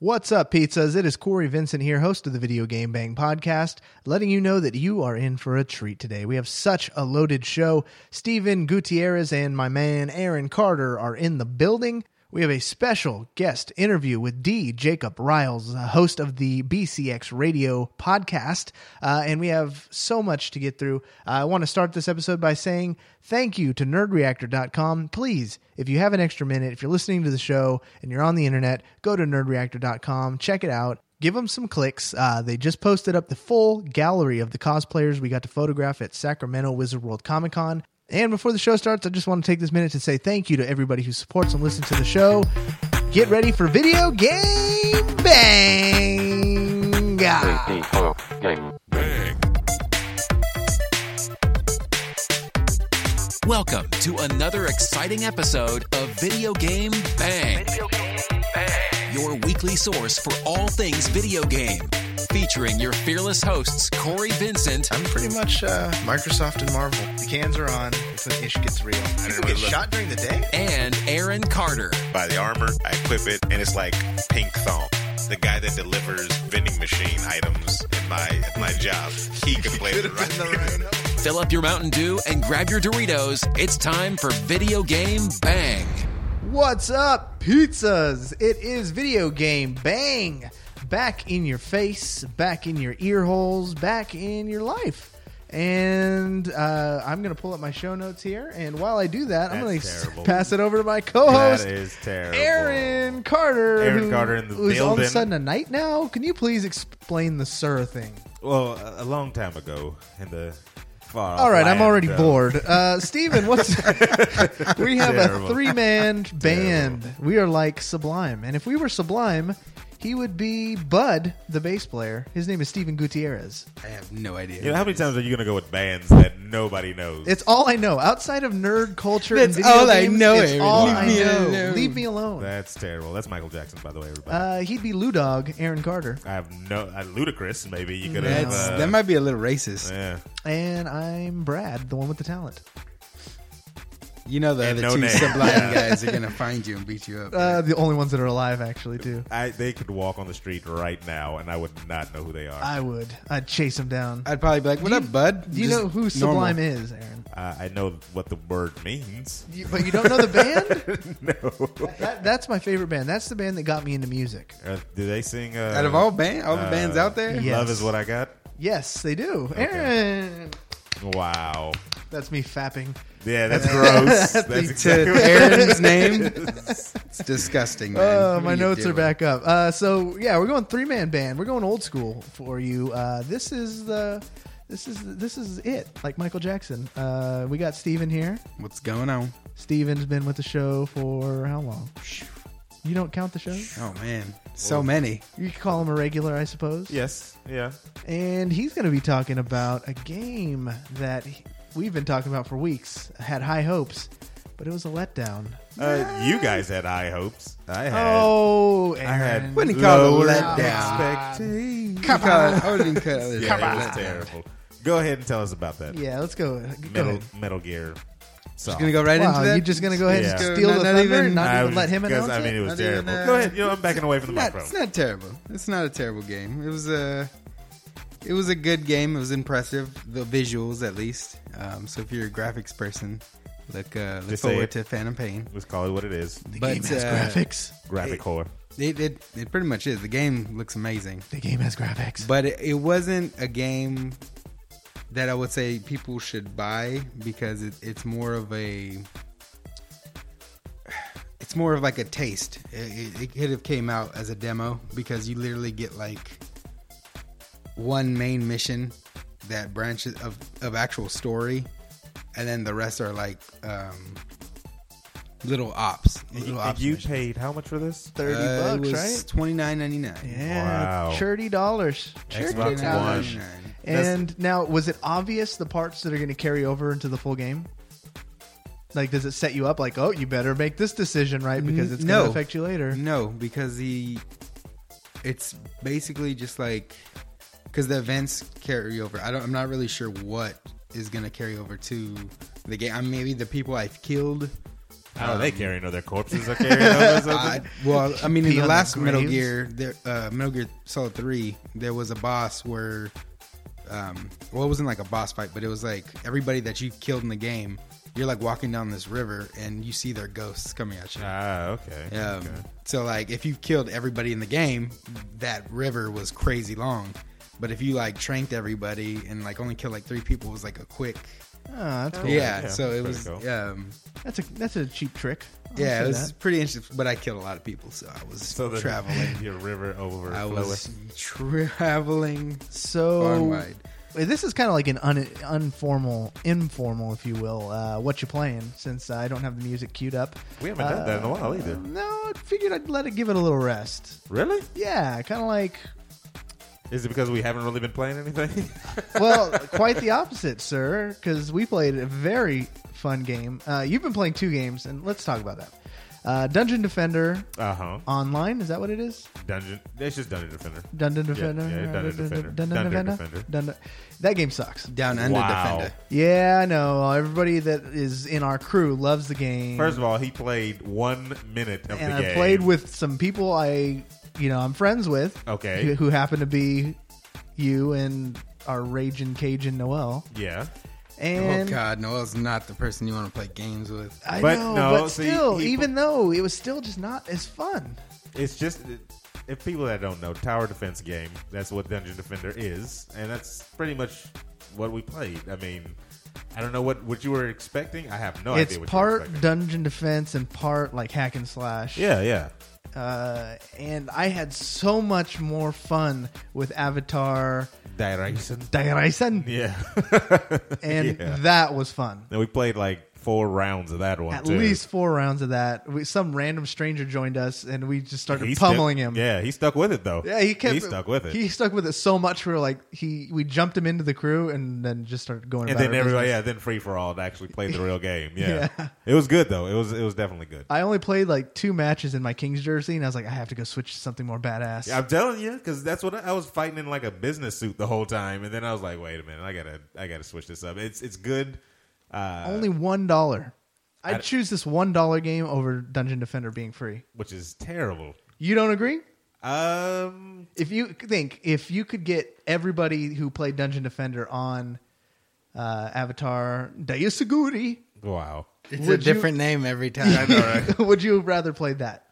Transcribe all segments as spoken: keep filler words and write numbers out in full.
What's up, pizzas? It is Corey Vincent here, host of the Video Game Bang podcast, letting you know that you are in for a treat today. We have such a loaded show. Steven Gutierrez and my man Aaron Carter are in the building. We have a special guest interview with D. Jacob Riles, host of the B C X Radio podcast, uh, and we have so much to get through. Uh, I want to start this episode by saying thank you to nerd reactor dot com. Please, if you have an extra minute, if you're listening to the show and you're on the internet, go to nerd reactor dot com, check it out. Give them some clicks. Uh, they just posted up the full gallery of the cosplayers we got to photograph at Sacramento Wizard World Comic Con. And before the show starts, I just want to take this minute to say thank you to everybody who supports and listens to the show. Get ready for Video Game Bang! Video Game Bang. Welcome to another exciting episode of Video Game Bang. Video Game Bang. Your weekly source for all things video game. Featuring your fearless hosts, Corey Vincent. I'm pretty much uh, Microsoft and Marvel. The cans are on. It's when ish gets real. People get shot during the day? And Aaron Carter. Buy the armor, I equip it, and it's like pink thong. The guy that delivers vending machine items in my at my job, he can play it right. Fill up your Mountain Dew and grab your Doritos. It's time for Video Game Bang. What's up, pizzas? It is Video Game Bang. Back in your face, back in your ear holes, back in your life. And uh, I'm going to pull up my show notes here. And while I do that, I'm going to pass it over to my co-host, That is terrible. Aaron Carter. Aaron who, Carter in the who's building. all of a sudden a knight now. Can you please explain the Sir thing? Well, a, a long time ago in the far All right, I'm already uh, bored. Uh, Steven, what's... we have Terrible. a three-man band. We are like Sublime. And if we were Sublime... he would be Bud, the bass player. His name is Steven Gutierrez. I have no idea. You know, how many times are you going to go with bands that nobody knows? It's all I know. Outside of nerd culture That's and video all I games, know, it's Aaron. all Leave I me know. alone. Leave me alone. That's terrible. That's Michael Jackson, by the way, everybody. Uh, he'd be Lou Dog, Aaron Carter. I have no... Uh, Ludacris, maybe. You could That's, have... Uh, that might be a little racist. yeah. And I'm Brad, the one with the talent. You know the And other no two name. Sublime Yeah. guys are going to find you and beat you up. Uh, the only ones that are alive, actually, too. I, they could walk on the street right now, and I would not know who they are. I would. I'd chase them down. I'd probably be like, what Do up, you- bud? Do you Just know who normal. Sublime is, Aaron? Uh, I know what the word means. You, but you don't know the band? No. that, that's my favorite band. That's the band that got me into music. Uh, do they sing... Uh, Out of all band, all the uh, bands out there? Yeah. Love Yes. is what I got? Yes, they do. Okay. Aaron. Wow. That's me fapping. Yeah, that's gross. That's To exactly what Aaron's name? It's disgusting, man. Oh, What my are you notes are doing? back up. Uh, so yeah, we're going three man band. We're going old school for you. Uh, this is the, this is this is it. Like Michael Jackson. Uh, we got Steven here. What's going on? Steven's been with the show for how long? You don't count the show? Oh, man. So many. You could call him a regular, I suppose. Yes, yeah. And he's going to be talking about a game that he, we've been talking about for weeks. I had high hopes, but it was a letdown. Uh, you guys had high hopes. I had. Oh, I had Aaron. Wouldn't call it a lower letdown. expectations. Come on. I wouldn't even call it a Yeah, it was letdown. terrible. Go ahead and tell us about that. Yeah, let's go. Go Metal, ahead. Metal Gear. Just going to go right Wow, into that? you just gonna go ahead Yeah. and steal Not- the not thunder even- and not I even was- let him because, announce I mean, it? it was Not terrible. even, uh, Go ahead. You know, I'm backing away from the Not, microphone. it's not terrible. It's not a terrible game. It was a, it was a good game. It was impressive. The visuals, at least. Um, so if you're a graphics person, look, uh, look Just say forward it. to Phantom Pain. Let's call it what it is. The But, game has uh, graphics. Graphic it- horror. It, it it pretty much is. The game looks amazing, The game has graphics. but it, it wasn't a game that I would say people should buy because it, it's more of a. It's more of like a taste. It, it, it could have came out as a demo because you literally get like one main mission that branches of, of actual story, and then the rest are like um, little ops. And Little you, ops and you missions. paid how much for this? thirty Uh, bucks, it was right? Twenty nine ninety nine. Yeah, Wow. thirty dollars. Xbox dollars. One. And now, was it obvious the parts that are going to carry over into the full game? Like, does it set you up like, oh, you better make this decision right because it's No. going to affect you later? No, because the it's basically just like because the events carry over. I don't. I'm not really sure what is going to carry over to the game. I mean, maybe the people I've killed How are they carrying? Are their corpses are carrying over something? I, well, I mean, in Pee the on last their Metal graves? Gear, there, uh, Metal Gear Solid three, there was a boss where, um, well, it wasn't like a boss fight, but it was like everybody that you killed in the game. You're like walking down this river and you see their ghosts coming at you. Ah, okay. Um, okay. So like, if you killed everybody in the game, that river was crazy long. But if you like tranked everybody and like only killed like three people, it was like a quick. Oh, that's cool. Yeah, yeah, so it that's was. pretty Um, That's a that's a cheap trick. I'll yeah, say it was that. pretty interesting. But I killed a lot of people, so I was So the traveling. your river over. I was traveling far So and wide. Wait, this is kind of like an un, informal, informal, if you will. Uh, what you playing? Since I don't have the music queued up. We haven't done that in a while either. No, I figured I'd let it give it a little rest. Really? Yeah, kind of like. Is it because we haven't really been playing anything? Well, quite the opposite, sir. Because we played a very fun game. Uh, you've been playing two games, and let's talk about that. Uh, Dungeon Defender Uh huh. Online. Is that what it is? Dungeon. It's just Dungeon Defender. Dungeon Defender. yeah, Dungeon Defender. Dungeon Dungeon Defender. Defender. Dun- That game sucks. Down under Wow. defender. Yeah, I know. Everybody that is in our crew loves the game. First of all, he played one minute of and the I game. played with some people I, you know, I'm friends with. Okay. Who, who happen to be you and our raging Cajun Noel. Yeah. And oh God, Noel's not the person you want to play games with. I But know, no, but see, still, he- even though it was still just not as fun. It's just, if people that don't know, tower defense game, that's what Dungeon Defender is. And that's pretty much what we played. I mean, I don't know what, what you were expecting. I have no it's idea what part you were expecting. dungeon defense and part like hack and slash. Yeah, yeah. Uh, and I had so much more fun with Avatar Direction. Dairaisen. Yeah. And Yeah. that was fun. And we played like four rounds of that one, At too. least four rounds of that. We, some random stranger joined us, and we just started He pummeling stuck- him. Yeah, he stuck with it, though. Yeah, he kept. He stuck with it. He stuck with it so much. We were like, he. We jumped him into the crew, and then just started going. and about then our everybody, business. yeah, then free for all actually played the real game. Yeah. Yeah. It was good, though. It was it was definitely good. I only played like two matches in my King's jersey, and I was like, I have to go switch to something more badass. I'm telling you, because that's what I, I was fighting in like a business suit the whole time, and then I was like, wait a minute, I gotta I gotta switch this up. It's it's good. Uh, Only one dollar. I'd I- choose this one dollar game over Dungeon Defender being free. which is terrible. You don't agree? Um, If you think if you could get everybody who played Dungeon Defender on uh, Avatar Daisuguri, wow. It's Would a you- different name every time. would you have rather played that?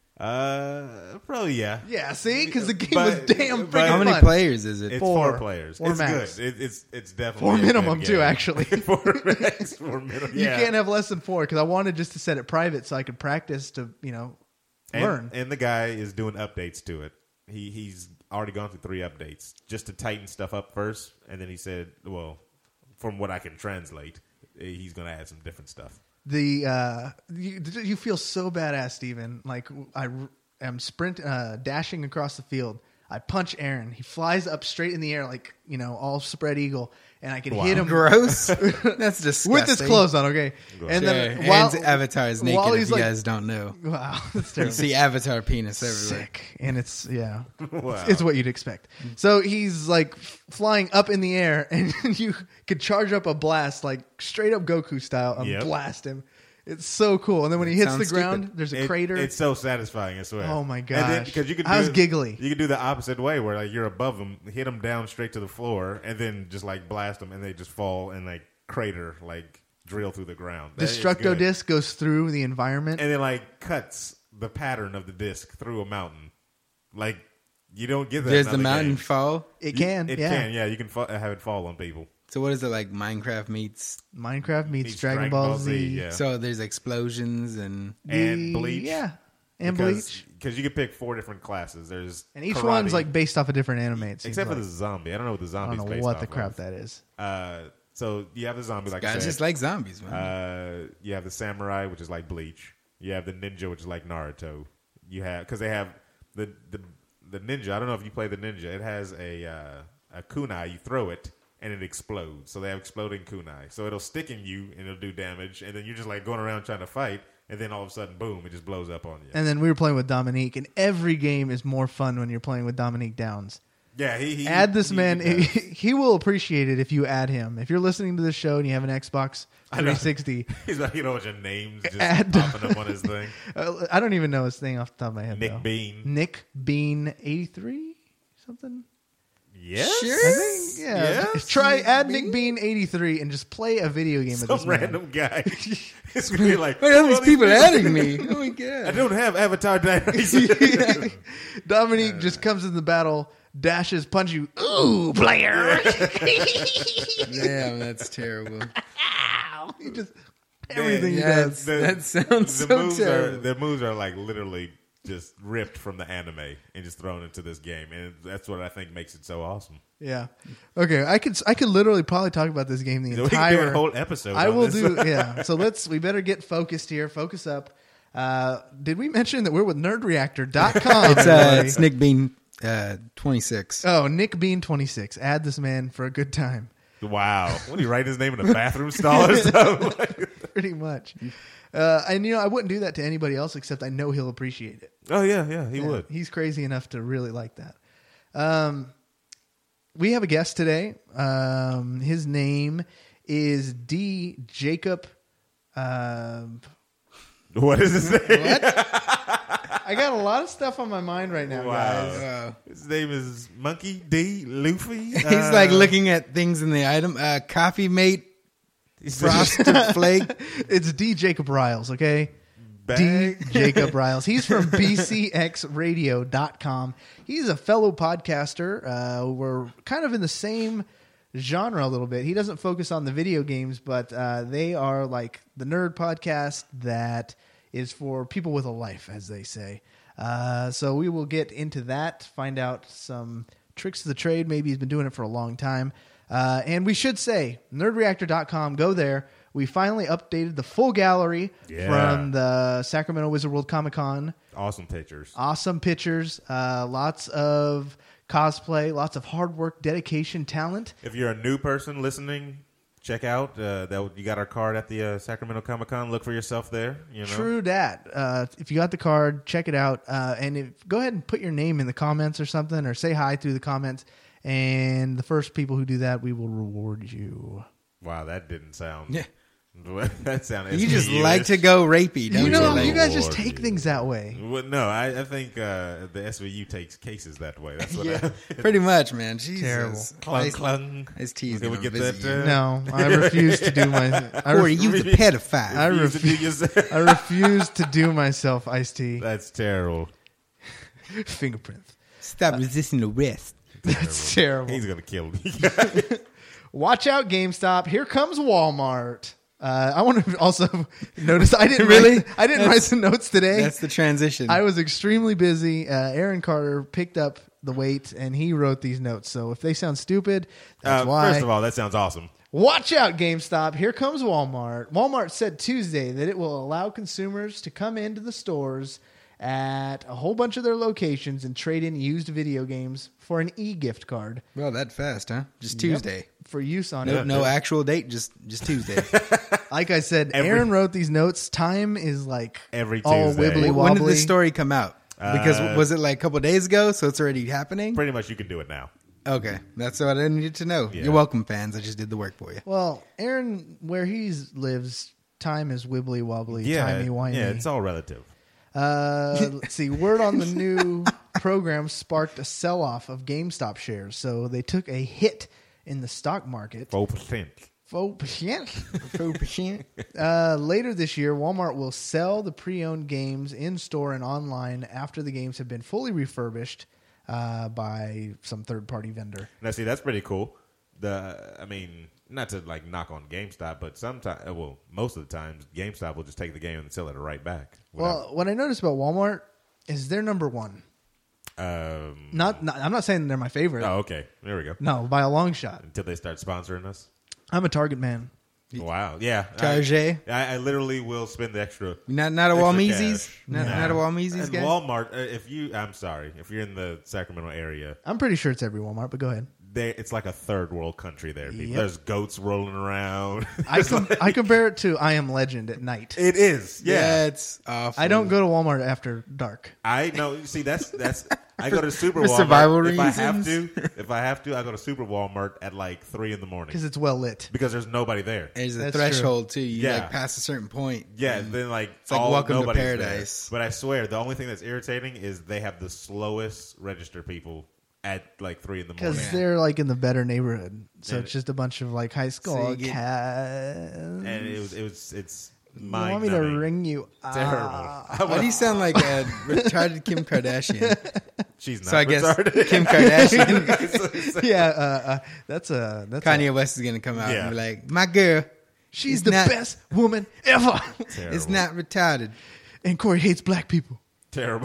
Uh, probably yeah. Yeah, see, because the game But- was damn but- freaking How many fun. players is it? It's Four. four, players. Four it's max. good. It, it's it's definitely Four a good minimum, too, game. actually. four max, four minimum. You Yeah. can't have less than four because I wanted just to set it private so I could practice to you know and, learn. And the guy is doing updates to it. He he's already gone through three updates just to tighten stuff up first, and then he said, well, from what I can translate, he's going to add some different stuff. The uh, you, you feel so badass, Steven. Like I am sprint uh, dashing across the field. I punch Aaron. He flies up straight in the air like you know all spread eagle, and I can Wow. hit him Gross. That's disgusting. with his clothes on. Okay, and Sure. then while Aaron's Avatar is naked. while If he's you like- guys don't know, wow, that's you terrible. see Avatar penis everywhere. Sick, and it's yeah, Wow. it's what you'd expect. So he's like f- flying up in the air, and you could charge up a blast like straight up Goku style and Yep. blast him. It's so cool. And then when he hits the Sounds ground, stupid. there's a It- crater. It's so satisfying, I swear. Oh, my And then- gosh. 'cause you could I do was it- giggly. You could do the opposite way, where like you're above them, hit them down straight to the floor, and then just like blast them, and they just fall and like crater, like drill through the ground. That is Destructo good. disc goes through the environment. and then like cuts the pattern of the disc through a mountain. Like you don't get that. Does in the other mountain games. fall? it You- can, It yeah. can, yeah. You can fa- have it fall on people. So what is it like? Minecraft meets. Minecraft meets Meets Dragon, Ball, Z. yeah. So there's explosions and The- And Bleach. Yeah, and because, Bleach. because you can pick four different classes. There's And each karate, one's like based off a different anime. It seems except for like. the zombie. I don't know what the I zombie's don't know based what off the crap of. that is. Uh, so you have the zombie, like I guys said. just like zombies, man. Uh, you have the samurai, which is like Bleach. You have the ninja, which is like Naruto. You have because they have the, the the ninja. I don't know if you play the ninja. It has a uh, a kunai. You throw it and it explodes. So they have exploding kunai. So it'll stick in you and it'll do damage. And then you're just like going around trying to fight. And then all of a sudden, boom! It just blows up on you. And then we were playing with Dominique, and every game is more fun when you're playing with Dominique Downs. Yeah, he, he add this he, man. He, He, he will appreciate it if you add him. If you're listening to this show and you have an Xbox three sixty, he's like, you know what your name's just Add- popping up on his thing. uh, I don't even know his thing off the top of my head. Nick though. Bean. Nick Bean eighty-three something. Yes. Sure. I think, yeah. Yes. Try add Nick Bean eighty-three and just play a video game Some with this man. random guy. It's gonna be like, Wait, all these "Oh, people people- adding me. Oh my I god. don't have Avatar Diaries. Dominique just comes in the battle, dashes, punch you. Ooh, player! Damn, that's terrible. he just everything he Yeah, does. that sounds the so moves are terrible. the moves are like literally just ripped from the anime and just thrown into this game, and that's what I think makes it so awesome. Yeah. Okay, I could I could literally probably talk about this game the So we can entire do a whole episode. I on will this. do yeah. So let's we better get focused here. Focus up. Uh, did we mention that we're with nerd reactor dot com? It's uh, it's Nick Bean uh, twenty-six. Oh, Nick Bean twenty-six. Add this man for a good time. Wow. What do you write his name in a bathroom stall or something? Pretty much. Uh, and you know, I wouldn't do that to anybody else except I know he'll appreciate it. Oh yeah, yeah, he Yeah, would. He's crazy enough to really like that. Um, we have a guest today. Um, his name is D. Jacob. Um, What is his name? I got a lot of stuff on my mind right now, Wow. guys. Wow. His name is Monkey D. Luffy. He's Uh, like looking at things in the item. Uh, coffee mate, frosted flake. It's D. Jacob Riles, okay? D. Bag. Jacob Riles. He's from B C X radio dot com. He's a fellow podcaster. Uh, we're kind of in the same genre a little bit. He doesn't focus on the video games, but uh, they are like the nerd podcast that is for people with a life, as they say. Uh, so we will get into that, find out some tricks of the trade. Maybe he's been doing it for a long time. Uh, and we should say, nerd reactor dot com, go there. We finally updated the full gallery Yeah. from the Sacramento Wizard World Comic Con. Awesome pictures. Awesome pictures, uh, lots of cosplay, lots of hard work, dedication, talent. If you're a new person listening, check out uh, that. You got our card at the uh, Sacramento Comic Con. Look for yourself there. You know, True dat. Uh, if you got the card, check it out. Uh, and if, go ahead and put your name in the comments or something, or say hi through the comments. And the first people who do that, we will reward you. Wow, that didn't sound. Yeah. That sounded. You just like to go rapey, don't You you? know, Like, you guys just Reward take you. things that way. Well, no, I, I think uh, the S V U takes cases that way. That's what. yeah, I, pretty much, man. Jesus. Terrible. clung, Nice- clung. nice tease. Can we gonna get visit that? you. Uh, No, I refuse to do my. I, Or ref- you was a pedophile. I You used to do refuse. yourself. I refuse to do myself iced tea That's terrible. fingerprints. Stop resisting arrest. That's terrible. He's gonna kill me. Watch out, GameStop! Here comes Walmart. Uh, I want to also notice I didn't Really? write, I didn't write That's- the notes today. That's the transition. I was extremely busy. Uh, Aaron Carter picked up the weight and he wrote these notes. So if they sound stupid, that's Uh, why. First of all, that sounds awesome. Watch out, GameStop. Here comes Walmart. Walmart said Tuesday that it will allow consumers to come into the stores at a whole bunch of their locations and trade in used video games for an e-gift card well, that fast, huh? Just Tuesday. Yep, for use on No, it. no actual date. Just just Tuesday. Like I said, Every- Aaron wrote these notes. Time is like Every all Tuesday. wibbly wobbly. When did this story come out? Because Uh, was it like a couple of days ago? So it's already happening. Pretty much, you can do it now. Okay, that's what I needed to know. Yeah. You're welcome, fans. I just did the work for you. Well, Aaron, where he lives, time is wibbly wobbly, Yeah, timey wimey. yeah, it's all relative. Uh, let's see. Word on the new program sparked a sell-off of GameStop shares, so they took a hit in the stock market. Four percent. four percent. Uh, later this year, Walmart will sell the pre-owned games in-store and online after the games have been fully refurbished uh, by some third-party vendor. Now, see, that's pretty cool. The, I mean, not to like knock on GameStop, but sometimes, well, most of the times, GameStop will just take the game and sell it right back. Well, what I noticed about Walmart is they're number one. um, Not, not I'm not saying they're my favorite. oh, okay, there we go. No, by a long shot. Until they start sponsoring us. I'm a Target man. Wow, yeah, Target? I, I, I literally will spend the extra. Not not a extra Walmeezy's? cash. Not, Nah. not a Walmeezy's And guy? Walmart. Uh, if you, I'm sorry, if you're in the Sacramento area, I'm pretty sure it's every Walmart, but go ahead. they it's like a third world country there. People. Yep. There's goats rolling around. I com- I compare it to I Am Legend at night. It is, yeah. That's awful. I don't go to Walmart after dark. I know. See, that's that's. I go to Super for Walmart survival if I have to. reasons. If I have to, I go to Super Walmart at like three in the morning Because it's well lit. because there's nobody there. There's a That's threshold too. You Yeah. like pass a certain point. Yeah, and then like it's like all, Welcome to nobody's Paradise. there. But I swear, the only thing that's irritating is they have the slowest register people at like three in the morning. Because they're like in the better neighborhood. So And it's just a bunch of like high school So you get- cats. And it was, it was, it's You want me to mind-numbing. ring you? Terrible. Ah. Why do you sound like a retarded Kim Kardashian? She's not So I guess retarded. Kim Kardashian, yeah, uh, uh, that's a that's Kanye A, West is gonna come out Yeah. and be like, "My girl, she's it's the not- best woman ever, Terrible. it's not retarded." and Corey hates black people. terrible.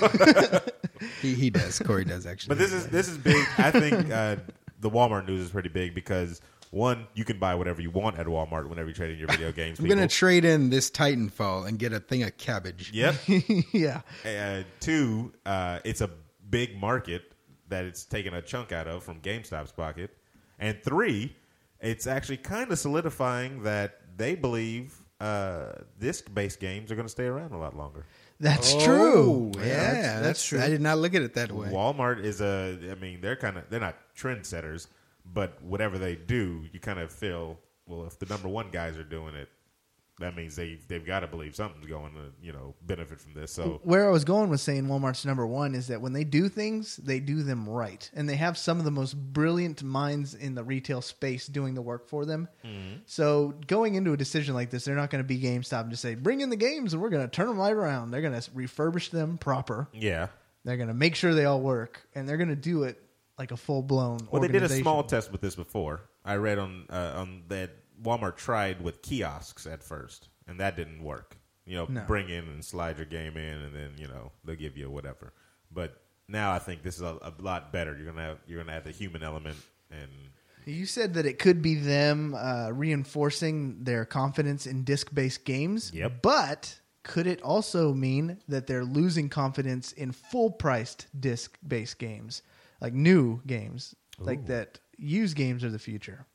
He he does. Corey does actually. But this is this is big. I think uh, the Walmart news is pretty big because one, you can buy whatever you want at Walmart whenever you trade in your video games. I'm people. gonna trade in this Titanfall and get a thing of cabbage. Yep. yeah, Uh, two, uh, it's a big market that it's taken a chunk out of from GameStop's pocket. And three, it's actually kind of solidifying that they believe uh, disc-based games are going to stay around a lot longer. that's Oh, true. Yeah, that's, that's, that's true. I did not look at it that way. Walmart is a, I mean, they're kind of, they're not trendsetters, but whatever they do, you kind of feel, well, if the number one guys are doing it, that means they they've got to believe something's going to, you know, benefit from this. So Where I was going with saying Walmart's number one is that when they do things, they do them right. And they have some of the most brilliant minds in the retail space doing the work for them. Mm-hmm. So going into a decision like this, they're not going to be GameStop and just say, bring in the games and we're going to turn them right around. They're going to refurbish them proper. yeah. They're going to make sure they all work. And they're going to do it like a full-blown Well, they did a organization. small test with this before. I read on uh, on that Walmart tried with kiosks at first, and that didn't work. You know, No. bring in and slide your game in, and then you know they'll give you whatever. But now I think this is a, a lot better. You're gonna have you're gonna have the human element, and You said that it could be them uh, reinforcing their confidence in disc-based games. Yep. But could it also mean that they're losing confidence in full-priced disc-based games, like new games, like Ooh. that used games are the future?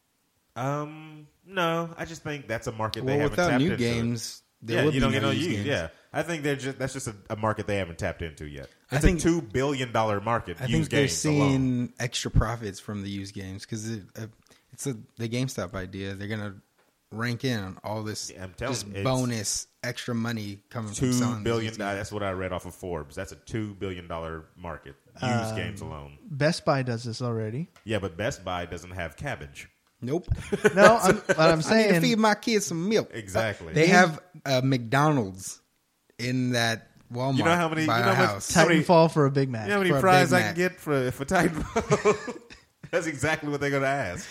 um, no, I just think that's a market they Well, haven't without tapped new into. games, there yeah, would you be don't no get no used used. games. Yeah, I think they're just that's just a, a market they haven't tapped into yet. I It's think- a two billion dollar market. I used think they're games seeing alone. extra profits from the used games because it, uh, it's a the GameStop idea. They're gonna rank in on all this Yeah, I'm telling just you, it's bonus extra money coming from Two selling billion. these Uh, games. that's what I read off of Forbes. That's a two billion dollar market. Used Um, games alone. Best Buy does this already. Yeah, but Best Buy doesn't have cabbage. Nope. No, I'm, but I'm I need to saying feed my kids some milk. Exactly. They have a McDonald's in that Walmart. You know how many- by you know our what- house. how many- Titanfall for a Big Mac. You know how many for a fries Big I can Mac. get for for Titanfall? That's exactly what they're going to ask.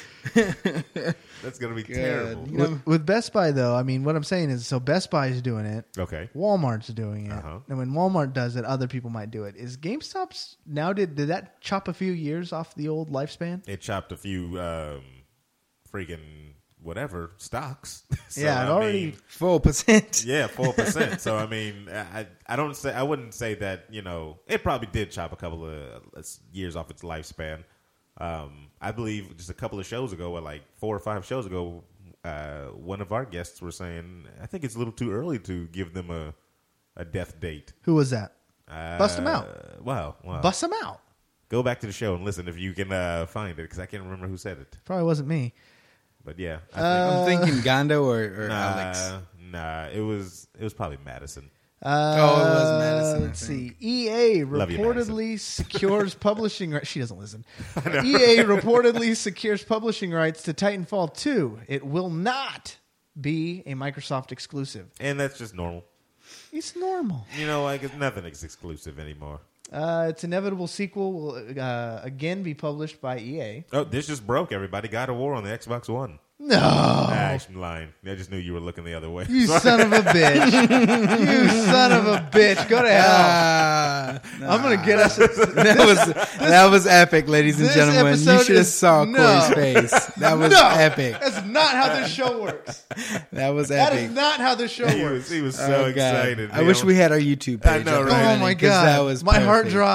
That's going to be terrible. You know- With, with Best Buy, though, I mean, what I'm saying is, so Best Buy is doing it. Okay. Walmart's doing it, Uh-huh. and when Walmart does it, other people might do it. Is GameStop's now did did that chop a few years off the old lifespan? It chopped a few um, freaking whatever stocks. So, Yeah, it I already- mean, Full percent. yeah, four percent. So I mean, I I don't say I wouldn't say that you know it probably did chop a couple of uh, years off its lifespan. Um, I believe just a couple of shows ago, or like four or five shows ago, uh, one of our guests were saying, I think it's a little too early to give them a a death date. Who was that? Uh, Bust 'em out. Wow, wow. Bust them out. Go back to the show and listen if you can uh, find it because I can't remember who said it. Probably wasn't me. But yeah, I Uh, I'm thinking Gondo or, or nah, Alex. nah, it was it was probably Madison. Uh, Oh, it was Madison, I Let's think. see. E A Love you, reportedly secures publishing rights. She doesn't listen. E A reportedly secures publishing rights to Titanfall two. It will not be a Microsoft exclusive. And that's just normal. It's normal. You know, like it's nothing is exclusive anymore. Uh, its inevitable sequel will uh, again be published by E A. Oh, this just broke. Everybody God of War on the Xbox One. No. Ah, I'm lying. I just knew you were looking the other way. You Sorry. son of a bitch. You son of a bitch. Go to hell. Ah, I'm going to get us. that was that was epic, ladies and This gentlemen. You episode should have is- saw no. Corey's face. That was No. epic. That's not how this show works. That was That epic. is not how this show He works. was, he was so Oh, God. excited. I wish we had our YouTube page. I know, up right? and Oh running, my 'cause god! that was My heart perfect. dropped.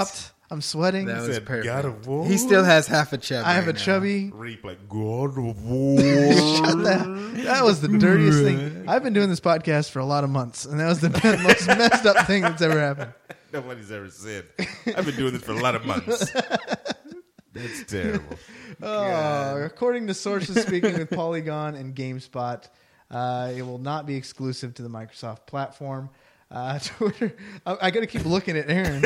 I'm sweating. That was Said, perfect. God of War? He still has half a chub. I have right a now. chubby. Replay. God of War. Shut that. That was the dirtiest thing. I've been doing this podcast for a lot of months, and that was the most messed up thing that's ever happened. Nobody's ever said. I've been doing this for a lot of months. That's terrible. Oh, according to sources speaking with Polygon and GameSpot, uh, it will not be exclusive to the Microsoft platform. Uh, Twitter. I, I got to keep looking at Aaron.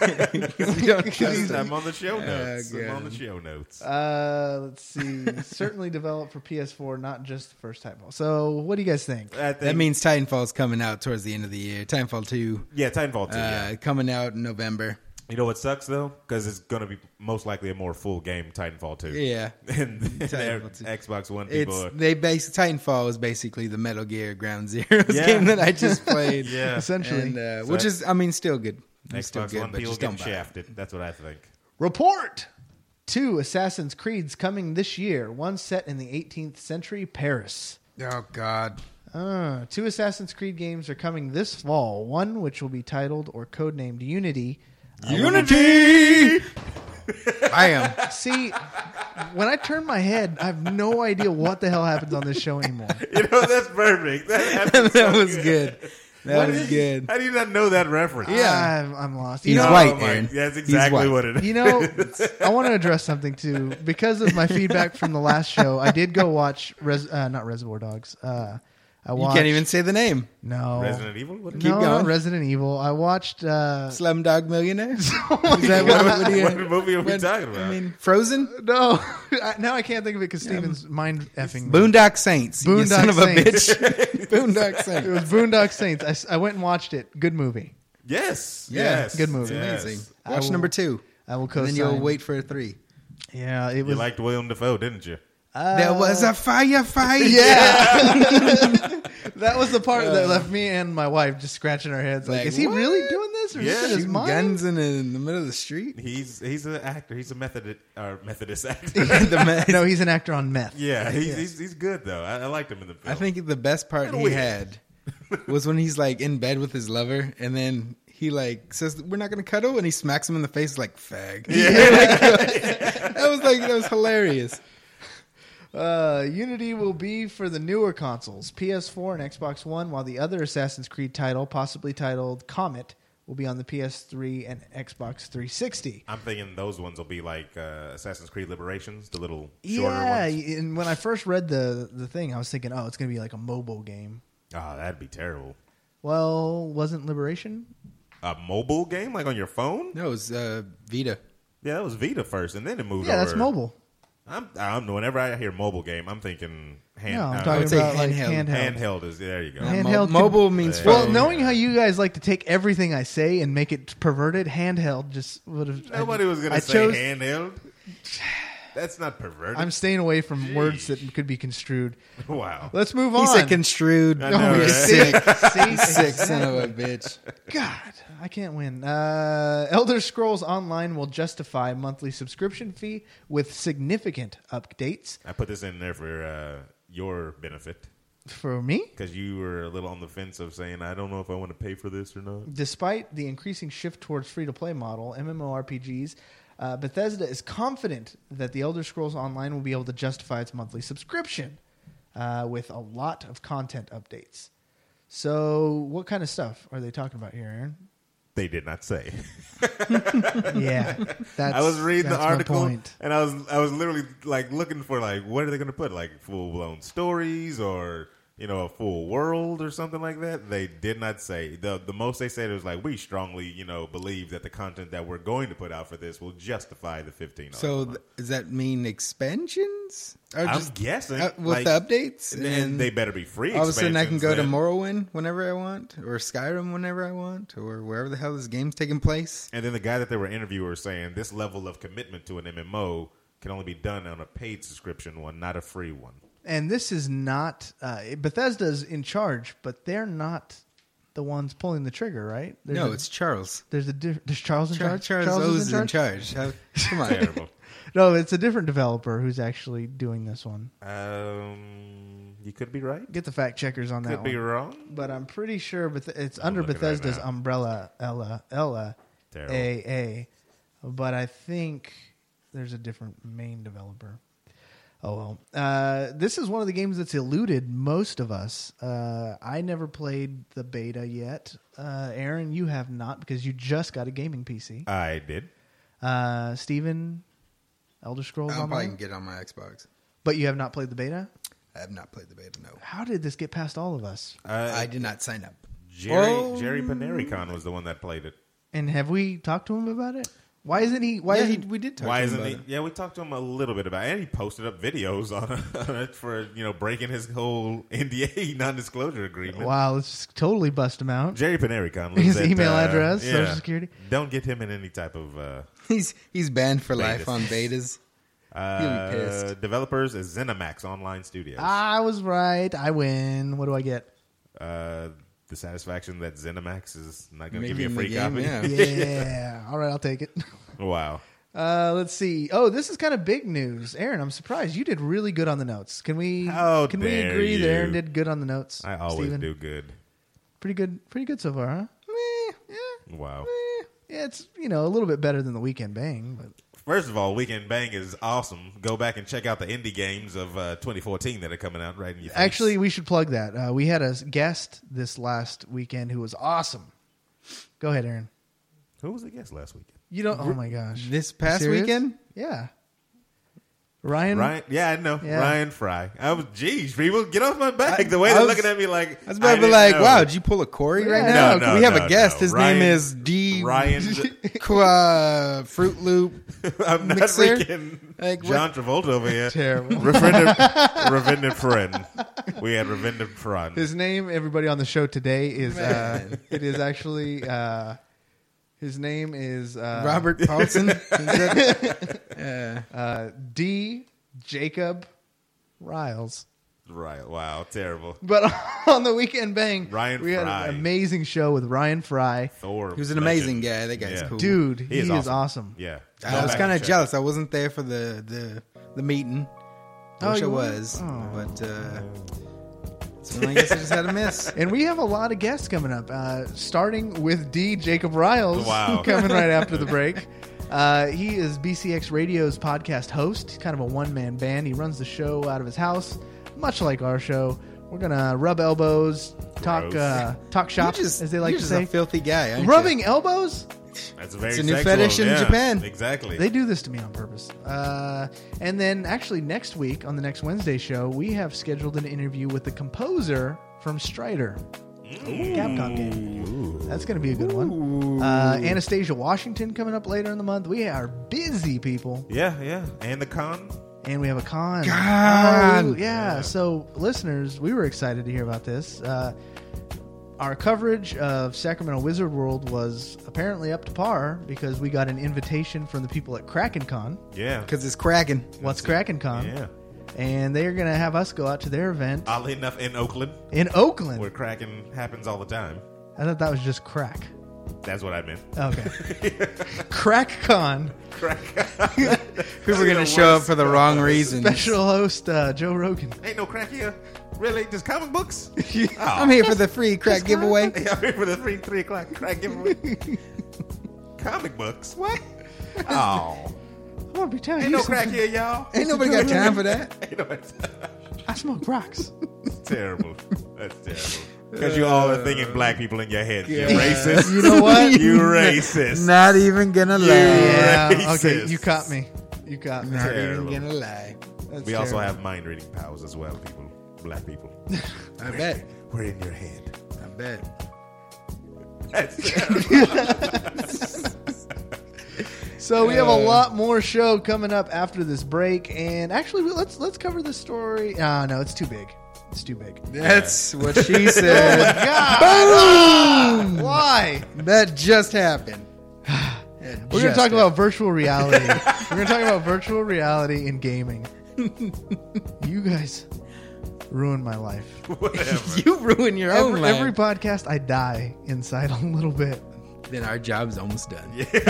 I'm on the show notes. Oh, I'm on God. the show notes. Uh, let's see. Certainly developed for P S four, not just the first Titanfall. So, what do you guys think? I think, That means Titanfall's coming out towards the end of the year. Titanfall two yeah, Titanfall two. uh, yeah. coming out in November. You know what sucks though? Because it's going to be most likely a more full game Titanfall two. Yeah. And their Titanfall two. Xbox One people. It's they base Titanfall is basically the Metal Gear Ground Zeroes Yeah. game that I just played. Yeah. Essentially. And, uh, So which is, I mean, still good. It's still Xbox good, One but people just getting don't buy it. shafted. That's what I think. Report! Two Assassin's Creeds coming this year. One set in the eighteenth century Paris. Oh God. Uh, two Assassin's Creed games are coming this fall. One which will be titled or codenamed Unity. Unity. I am. See, when I turn my head, I have no idea what the hell happens on this show anymore. You know, that's perfect. That, happens that so was good. That What was is- good. How do you not know that reference? Yeah, I'm, I'm lost. You He's know, white, my- Aaron. That's He's exactly white. what it is. You know, I want to address something too. Because of my feedback from the last show, I did go watch Res, uh, not Reservoir Dogs. Uh, I You watched, can't even say the name. no Resident Evil? What is Keep no, going. not Resident Evil. I watched. Uh, Slumdog Millionaire. Is oh my that God. what, what do you- What movie are we what- talking about? I mean, Frozen. No, I- now I can't think of it because Steven's mind effing. me. Boondock Saints. you Boondock son of a Saints. bitch. Boondock It Saints. was Boondock Saints. I, s- I went and watched it. Good movie. Yes. Yeah, yes. good movie. yes. Amazing. I Watch will- number two. I will And co-sign. then you'll wait for a three. Yeah, it You was. liked William Dafoe, didn't you? there was a firefight. Yeah, that was the part that left me and my wife just scratching our heads. Like, Like, is he what? really doing this, or Yeah, is this in his Shooting mind? guns in the, in the middle of the street. He's he's an actor. He's a Methodist or Methodist actor. The ma- No, he's an actor on meth. yeah, he's, he's he's good though. I, I liked him in the film. I think the best part he weird. had was when he's like in bed with his lover, and then he like says, "We're not going to cuddle," and he smacks him in the face like "fag." that was like that was hilarious. Uh, Unity will be for the newer consoles, P S four and Xbox One, while the other Assassin's Creed title, possibly titled Comet, will be on the P S three and Xbox three sixty. I'm thinking those ones will be like uh, Assassin's Creed Liberations, the little shorter Yeah, ones. and when I first read the the thing, I was thinking, oh, it's going to be like a mobile game. Oh, that'd be terrible. Well, wasn't Liberation? A mobile game, like on your phone? No, it was uh, Vita. Yeah, that was Vita first, and then it moved. Yeah, over. that's mobile. I'm, I don't know. Whenever I hear mobile game, I'm thinking hand. No, I'm uh, talking would say about like handheld. handheld. handheld is there. You go. Hand- Mo- Handheld mobile means Yeah. Well, phone. knowing how you guys like to take everything I say and make it perverted, handheld just would have. Nobody was gonna I say chose, handheld. That's not perverted. I'm staying away from words that could be construed. wow. Let's move He on. said construed. I know, Oh, you're right? sick. See? Sick son of a bitch. God, I can't win. Uh, Elder Scrolls Online will justify monthly subscription fee with significant updates. I put this in there for uh, your benefit For me, because you were a little on the fence of saying, I don't know if I want to pay for this or not. despite the increasing shift towards free-to-play model, MMORPGs, uh, Bethesda is confident that the Elder Scrolls Online will be able to justify its monthly subscription uh, with a lot of content updates. So, what kind of stuff are they talking about here, Aaron? They did not say. Yeah, that's. I was reading that's the my article point. and I was I was literally like looking for like what are they going to put like full blown stories or you know a full world or something like that. They did not say. the The most they said was like we strongly you know believe that the content that we're going to put out for this will justify the fifteen. So th- does that mean expansions? Or I'm just guessing uh, with like, the updates, and, and they better be free. all of a sudden I can go to expansions then. Morrowind whenever I want, or Skyrim whenever I want, or wherever the hell this game's taking place. And then the guy that they were interviewing was saying this level of commitment to an M M O can only be done on a paid subscription one, not a free one. And this is not uh, Bethesda's in charge, but they're not the ones pulling the trigger, right? There's no, a, it's Charles. there's a diff- there's Charles in Char- charge. Charles, Charles O's is in charge. How- come on. Terrible. No, it's a different developer who's actually doing this one. Um, you could be right. Get the fact checkers on Could that be one. wrong. But I'm pretty sure Beth- it's I'm under looking right Bethesda's now. umbrella. Ella, Ella, Terrible. A A. but I think there's a different main developer. Oh, well. Uh, this is one of the games that's eluded most of us. Uh, I never played the beta yet. Uh, Aaron, you have not because you just got a gaming P C. I did. Uh, Steven, Elder Scrolls I'll probably Online? can get it on my Xbox. But you have not played the beta? I have not played the beta, no. How did this get past all of us? Uh, I did not sign up. Jerry Oh. Jerry Panericon was the one that played it. And have we talked to him about it? Why isn't he? Why yeah, isn't he, we did talk Why to him isn't about he? it. Yeah, we talked to him a little bit about it. And he posted up videos on, on it for, you know, breaking his whole N D A, non-disclosure agreement. Wow, let's just totally bust him out. Jerry Panericon. lives His at, email uh, address, yeah. Social Security. Don't get him in any type of... Uh, He's he's banned for Betas. life on betas. uh, be pissed. Developers is ZeniMax Online Studios. I was right. I win. What do I get? Uh, the satisfaction that ZeniMax is not going to give Making you a free the game, copy. yeah. Yeah. All right, I'll take it. Wow. Uh, let's see. Oh, this is kind of big news, Aaron. I'm surprised you did really good on the notes. Can we? How can we dare agree that you. Aaron did good on the notes? I always Steven? do good. Pretty good. Pretty good so far, huh? Meh, yeah. Wow. Eh, yeah, it's you know a little bit better than the Weekend Bang, but First of all, Weekend Bang is awesome. Go back and check out the indie games of uh, twenty fourteen that are coming out right in your face. actually we should plug that. Uh, we had a guest this last weekend who was awesome. Go ahead, Aaron. Who was the guest last weekend? You don't. Oh my gosh. This past Serious? weekend? Yeah. Ryan. Ryan, yeah, I know. Yeah. Ryan Fry. I was, geez, people, get off my back. I- the way I they're was- looking at me like I was about to be didn't like, know. wow, did you pull a Corey right Yeah. now? No, no, we have no, a guest. no. His Ryan- name is D. Ryan. uh, Fruit Loop. I'm not Mixer? freaking Like, what- John Travolta over here. Terrible. Ravinder, Ravinder friend. We had Ravinder friend. His name, everybody on the show today is. Uh, Man. it is actually. Uh, his name is uh, Robert Paulson. Is that- yeah. uh, D. Jacob Riles. Right. Wow. Terrible. But on the Weekend Bang, Ryan we had Fry. an amazing show with Ryan Fry. Thor. He was an amazing guy. That guy's cool. Dude, he, He is is, awesome. awesome. Yeah. Go I was back kind and of check jealous. I wasn't there for the, the, the meeting. I Oh, wish I you was. weren't? Oh. But uh, so I guess I just had a miss. And we have a lot of guests coming up, uh, starting with D. Jacob Riles, Wow. coming right after the break. Uh, he is B C X Radio's podcast host. He's kind of a one-man band. He runs the show out of his house, much like our show. We're gonna rub elbows, talk Gross. uh, talk shop, You're just, as they like you're to just say. a filthy guy. aren't you? Rubbing elbows? That's a very It's a new sexual, fetish in yeah, Japan. Exactly. They do this to me on purpose. Uh, and then, actually, next week on the next Wednesday show, we have scheduled an interview with the composer from Strider, Capcom game. That's going to be a good one. Uh, Anastasia Washington coming up later in the month. We are busy, people, Yeah, yeah. And the con. and we have a con. Con! Oh, yeah. So, listeners, we were excited to hear about this. Uh, our coverage of Sacramento Wizard World was apparently up to par because we got an invitation from the people at Kraken Con. Yeah. Because it's cracking. What's Kraken Con? Yeah. And they're going to have us go out to their event Oddly enough, in Oakland, in Oakland. where cracking happens all the time. I thought that was just crack. That's what I meant. Okay. Crack Con. People are going to show up for the wrong reasons. Special host uh, Joe Rogan. Ain't no crack here. Really? Just comic books? I'm here for the free crack giveaway. Yeah, I'm here for the three three o'clock crack giveaway. Comic books? What? Oh, I want to be telling ain't you no crack something. here, y'all. Ain't nobody got time for that. Ain't no, I smoke rocks. terrible. That's terrible. Because you all are thinking black people in your head. You Yeah. racist. You know what? You racist. Not even gonna lie. Yeah. Racist. Okay, you caught me. You caught me. Not Terrible. even gonna lie. That's We also terrible. have mind reading powers as well, people. Black people. I bet. We're in your head. I bet. That's terrible. So we have a lot more show coming up after this break, and actually, let's let's cover this story. Ah, no, it's too big. It's too big. That's what she said. God, why? That just happened. We're going to talk about virtual reality. We're going to talk about virtual reality in gaming. You guys ruined my life. Whatever. You ruin your own Every, life. every podcast, I die inside a little bit. Then our job's almost done.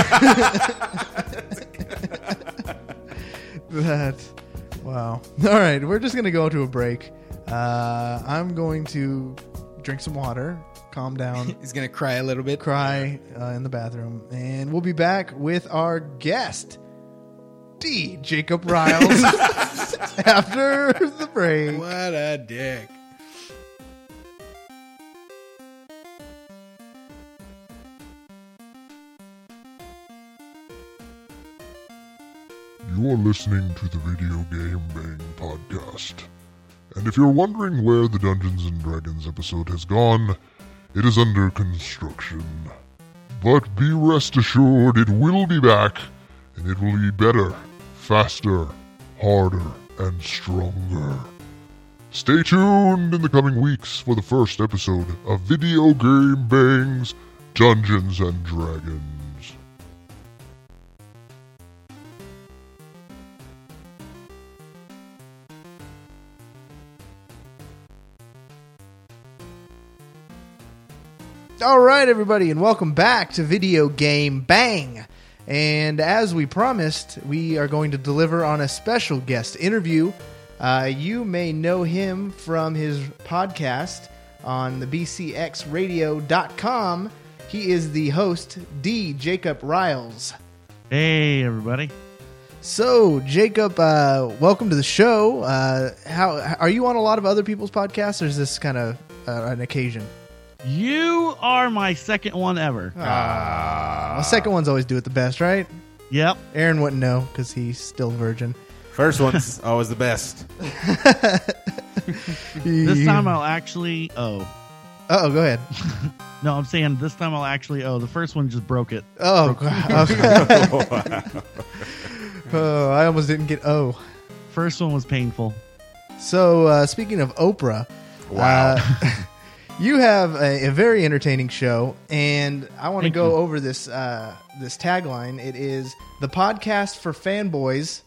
That, wow. All right, we're just going to go to a break. Uh, I'm going to drink some water, calm down, He's gonna cry a little bit. cry uh, in the bathroom, and we'll be back with our guest, D. Jacob Riles, after the break. What a dick. You're listening to the Video Game Bang podcast. And if you're wondering where the Dungeons and Dragons episode has gone, it is under construction. But be rest assured it will be back, and it will be better, faster, harder, and stronger. Stay tuned in the coming weeks for the first episode of Video Game Bang's Dungeons and Dragons. All right, everybody, and welcome back to Video Game Bang. And as we promised, we are going to deliver on a special guest interview. Uh, you may know him from his podcast on the b c x radio dot com. He is the host, D. Jacob Riles. Hey, everybody. So, Jacob, uh, welcome to the show. Uh, how are you on a lot of other people's podcasts, or is this kind of uh, an occasion? You are my second one ever. Well, second ones always do it the best, right? Yep. Aaron wouldn't know because he's still a virgin. First one's always the best. This time I'll actually owe. Oh, go ahead. No, I'm saying this time I'll actually owe. The first one just broke it. Oh, God. Okay. Wow. Oh, I almost didn't get O. First one was painful. So, uh, speaking of Oprah, Wow. uh, you have a, a very entertaining show, and I want to Thank go you. over this uh, this tagline. It is the podcast for fanboys.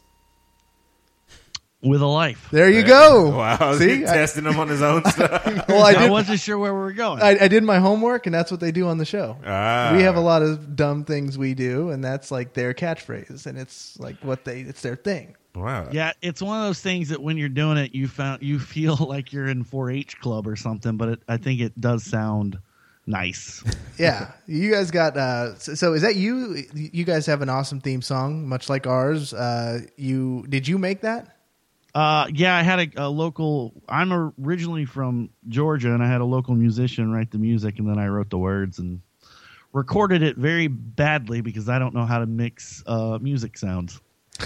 With a life. There you go. Wow. See, He I, testing him on his own stuff. well, I I, did. wasn't sure where we were going. I, I did my homework, and that's what they do on the show. Ah. We have a lot of dumb things we do, and that's like their catchphrase, and it's like what they it's their thing. Wow. Yeah, it's one of those things that when you're doing it, you found you feel like you're in four H club or something, but it, I think it does sound nice. Yeah, you guys got. Uh, so, so is that you? You guys have an awesome theme song, much like ours. Uh, you did you make that? Uh, yeah, I had a, a local. I'm originally from Georgia, and I had a local musician write the music, and then I wrote the words and recorded it very badly because I don't know how to mix uh, music sounds.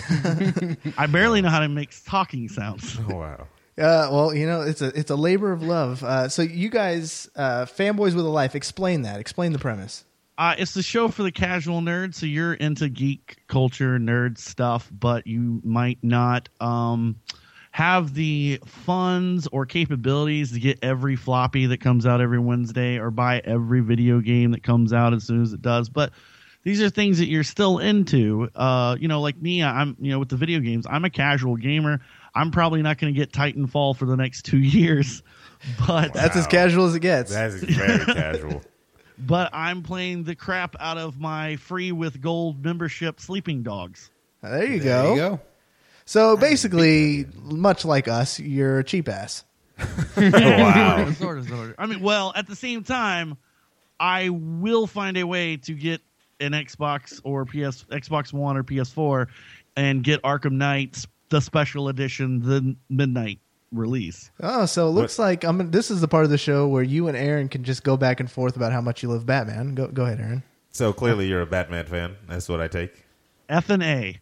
I barely know how to mix talking sounds. Oh, wow. Uh, well, you know, it's a it's a labor of love. Uh, so you guys, uh, fanboys with a life, explain that. Explain the premise. Uh, it's the show for the casual nerd, so you're into geek culture, nerd stuff, but you might not um, have the funds or capabilities to get every floppy that comes out every Wednesday or buy every video game that comes out as soon as it does. But these are things that you're still into. Uh, you know, like me, I'm you know with the video games, I'm a casual gamer. I'm probably not going to get Titanfall for the next two years, but That's as casual as it gets. That's very casual. but I'm playing the crap out of my free with gold membership Sleeping Dogs. Uh, there you There go. you go. So basically, much like us, you're a cheap ass. Wow. sort of, sort of. I mean, well, at the same time, I will find a way to get an Xbox or P S, Xbox One or P S four, and get Arkham Knight, the special edition, the midnight release. Oh, so it looks like I'm. This is the part of the show where you and Aaron can just go back and forth about how much you love Batman. Go, go ahead, Aaron. So clearly you're a Batman fan. That's what I take. F and A.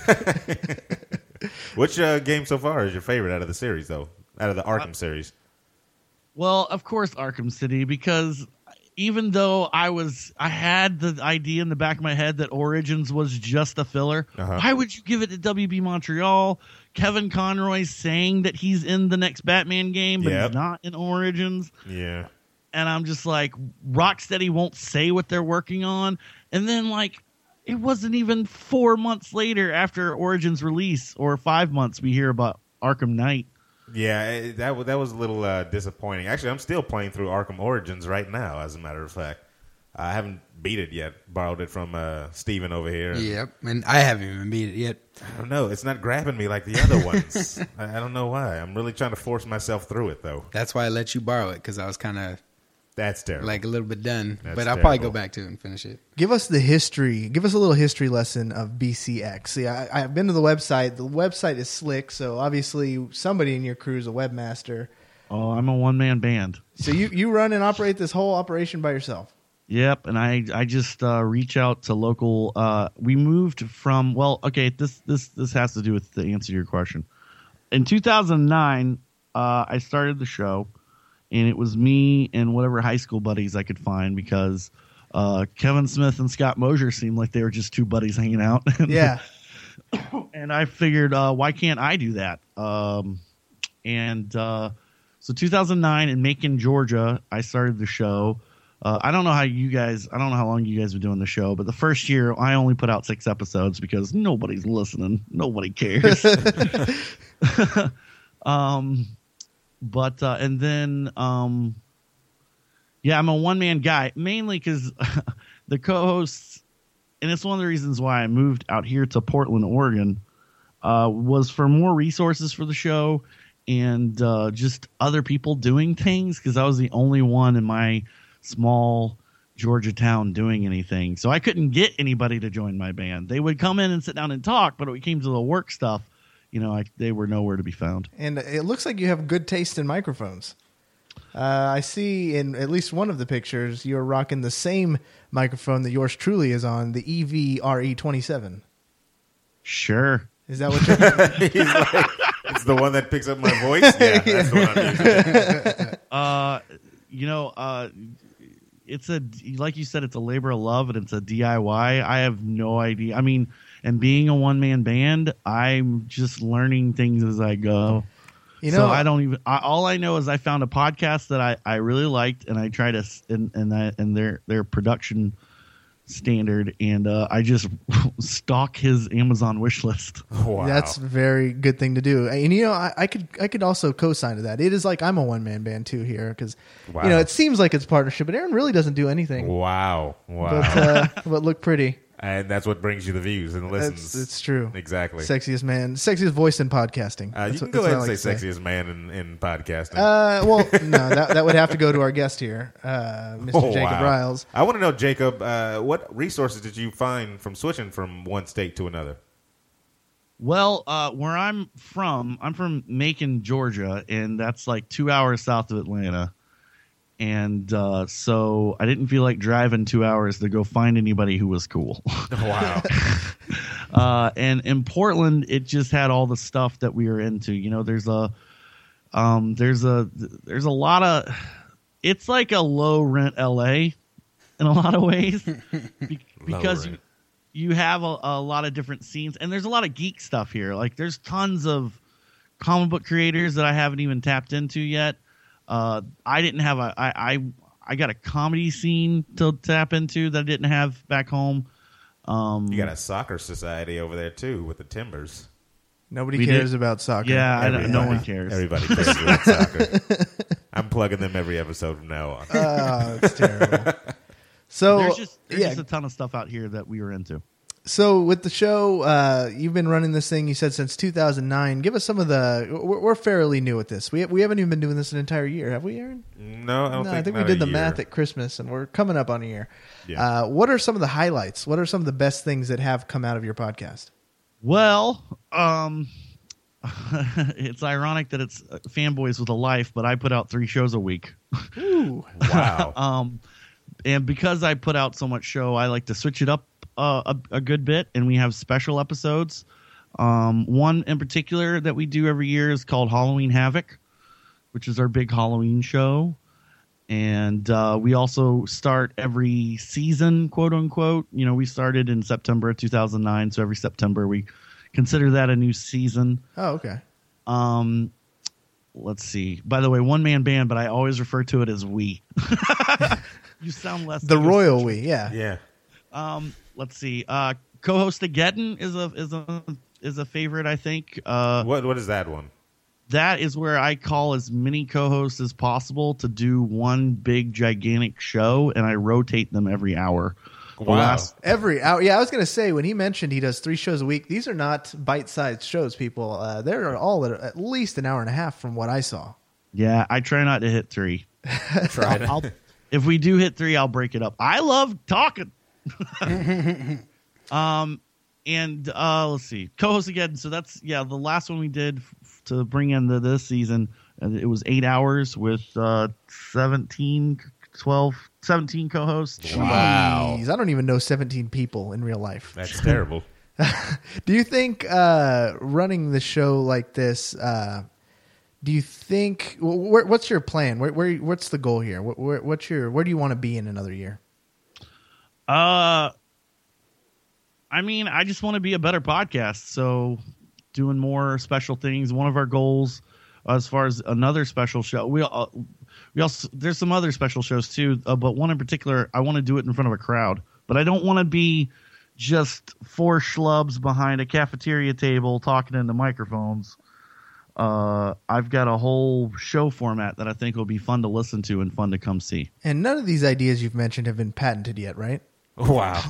Which uh, game so far is your favorite out of the series, though? Out of the Arkham series? Well, of course, Arkham City, because even though I was, I had the idea in the back of my head that Origins was just a filler. Uh-huh. Why would you give it to W B Montreal? Kevin Conroy's saying that he's in the next Batman game, but Yep. he's not in Origins. Yeah. And I'm just like, Rocksteady won't say what they're working on. And then, like, it wasn't even four months later after Origins release, or five months, we hear about Arkham Knight. Yeah, it, that, wa- that was a little uh, disappointing. Actually, I'm still playing through Arkham Origins right now, as a matter of fact. I haven't beat it yet. Borrowed it from uh, Steven over here. Yep, and I haven't even beat it yet. I don't know. It's not grabbing me like the other ones. I, I don't know why. I'm really trying to force myself through it, though. That's why I let you borrow it, because I was kind of That's terrible. like a little bit done. That's but I'll probably terrible. go back to it and finish it. Give us the history. Give us a little history lesson of B C X. See, I, I've been to the website. The website is slick, so obviously somebody in your crew is a webmaster. Oh, I'm a one man band. So you, you run and operate this whole operation by yourself. Yep, and I I just uh, reach out to local. Uh, we moved from well, okay. This this this has to do with the answer to your question. In two thousand nine, uh, I started the show, and it was me and whatever high school buddies I could find because uh, Kevin Smith and Scott Mosier seemed like they were just two buddies hanging out. Yeah. And I figured, uh, why can't I do that? Um, and uh, so two thousand nine in Macon, Georgia, I started the show. Uh, I don't know how you guys, I don't know how long you guys were doing the show, but the first year I only put out six episodes because nobody's listening. Nobody cares. um, but, uh, and then, um, yeah, I'm a one man guy mainly because the co-hosts, and it's one of the reasons why I moved out here to Portland, Oregon, uh, was for more resources for the show and, uh, just other people doing things because I was the only one in my small Georgia town doing anything. So I couldn't get anybody to join my band. They would come in and sit down and talk, but when it came to the work stuff, you know, I, they were nowhere to be found. And it looks like you have good taste in microphones. Uh, I see in at least one of the pictures you're rocking the same microphone that yours truly is on, the E V R E twenty-seven. Sure. Is that what you're He's like, it's the one that picks up my voice? Yeah, that's the one I'm using. Uh, you know, uh, it's a, like you said, it's a labor of love and it's a D I Y. I have no idea. I mean, and being a one man band, I'm just learning things as I go. You know, so I don't even, I, all I know is I found a podcast that I, I really liked and I tried to, and, and, I, and their, their production standard. And, uh, I just stalk his Amazon wish list. Wow. That's a very good thing to do. And, you know, I, I could I could also co-sign to that. It is like I'm a one-man band, too, here. Because, Wow. you know, it seems like it's partnership, but Aaron really doesn't do anything. Wow. Wow. But, uh, but look pretty. And that's what brings you the views and the listens. It's, it's true. Exactly. Sexiest man. Sexiest voice in podcasting. Uh, you That's can what- go that's ahead what and I say like to sexiest man in, in podcasting. Uh, well, no, that, that would have to go to our guest here, uh, Mister Oh, Jacob wow. Riles. I want to know, Jacob, uh, what resources did you find from switching from one state to another? Well, uh, where I'm from, I'm from Macon, Georgia, and that's like two hours south of Atlanta. And uh, so I didn't feel like driving two hours to go find anybody who was cool. Wow. uh, and in Portland, it just had all the stuff that we were into. You know, there's a, um, there's a, there's a lot of, it's like a low rent L A in a lot of ways be- because you, you have a, a lot of different scenes and there's a lot of geek stuff here. Like there's tons of comic book creators that I haven't even tapped into yet. Uh, I didn't have a, I, I, I got a comedy scene to tap into that I didn't have back home. Um, You got a soccer society over there, too, with the Timbers. Nobody We cares did- about soccer. Yeah, I don't, no Everybody- one cares. Everybody cares about soccer. I'm plugging them every episode from now on. Oh, it's terrible. So, there's just there's yeah. just a ton of stuff out here that we were into. So with the show, uh, you've been running this thing, you said, since two thousand nine. Give us some of the... We're, we're fairly new at this. We we haven't even been doing this an entire year, have we, Aaron? No, I don't no, think I think we not did a the year. math at Christmas, and we're coming up on a year. Yeah. Uh, what are some of the highlights? What are some of the best things that have come out of your podcast? Well, um, it's ironic that it's Fanboys with a Life, but I put out three shows a week. Ooh. Wow. Um, and because I put out so much show, I like to switch it up uh, a, a good bit, and we have special episodes. Um, one in particular that we do every year is called Halloween Havoc, which is our big Halloween show. And uh, we also start every season, quote unquote. You know, we started in September of two thousand nine, so every September we consider that a new season. Oh, okay. Um, let's see. By the way, one man band, but I always refer to it as we. You sound less The like a- royal we, yeah. Yeah. Um, let's see. Uh, co-host Ageddon is a is a is a favorite, I think. Uh, What What is that one? that is where I call as many co-hosts as possible to do one big gigantic show, and I rotate them every hour. The Wow. last- Every hour. Yeah, I was going to say, when he mentioned he does three shows a week, these are not bite-sized shows, people. Uh, they're all at, at least an hour and a half from what I saw. yeah, I try not to hit three. Try I'll, If we do hit three, I'll break it up. I love talking. um, and uh, let's see, co-host again. So that's yeah, the last one we did f- to bring in the this season. Uh, it was eight hours with uh, seventeen, twelve, seventeen co-hosts. Wow. Jeez, I don't even know seventeen people in real life. That's terrible. Do you think uh, running the show like this? Uh, do you think wh- what's your plan? Where, where what's the goal here? Where, where, what's your where do you want to be in another year? Uh, I mean, I just want to be a better podcast. So, doing more special things. One of our goals, uh, as far as another special show, we uh, we also there's some other special shows too. Uh, but one in particular, I want to do it in front of a crowd. But I don't want to be just four schlubs behind a cafeteria table talking into microphones. Uh, I've got a whole show format that I think will be fun to listen to and fun to come see. And none of these ideas you've mentioned have been patented yet, right? Wow.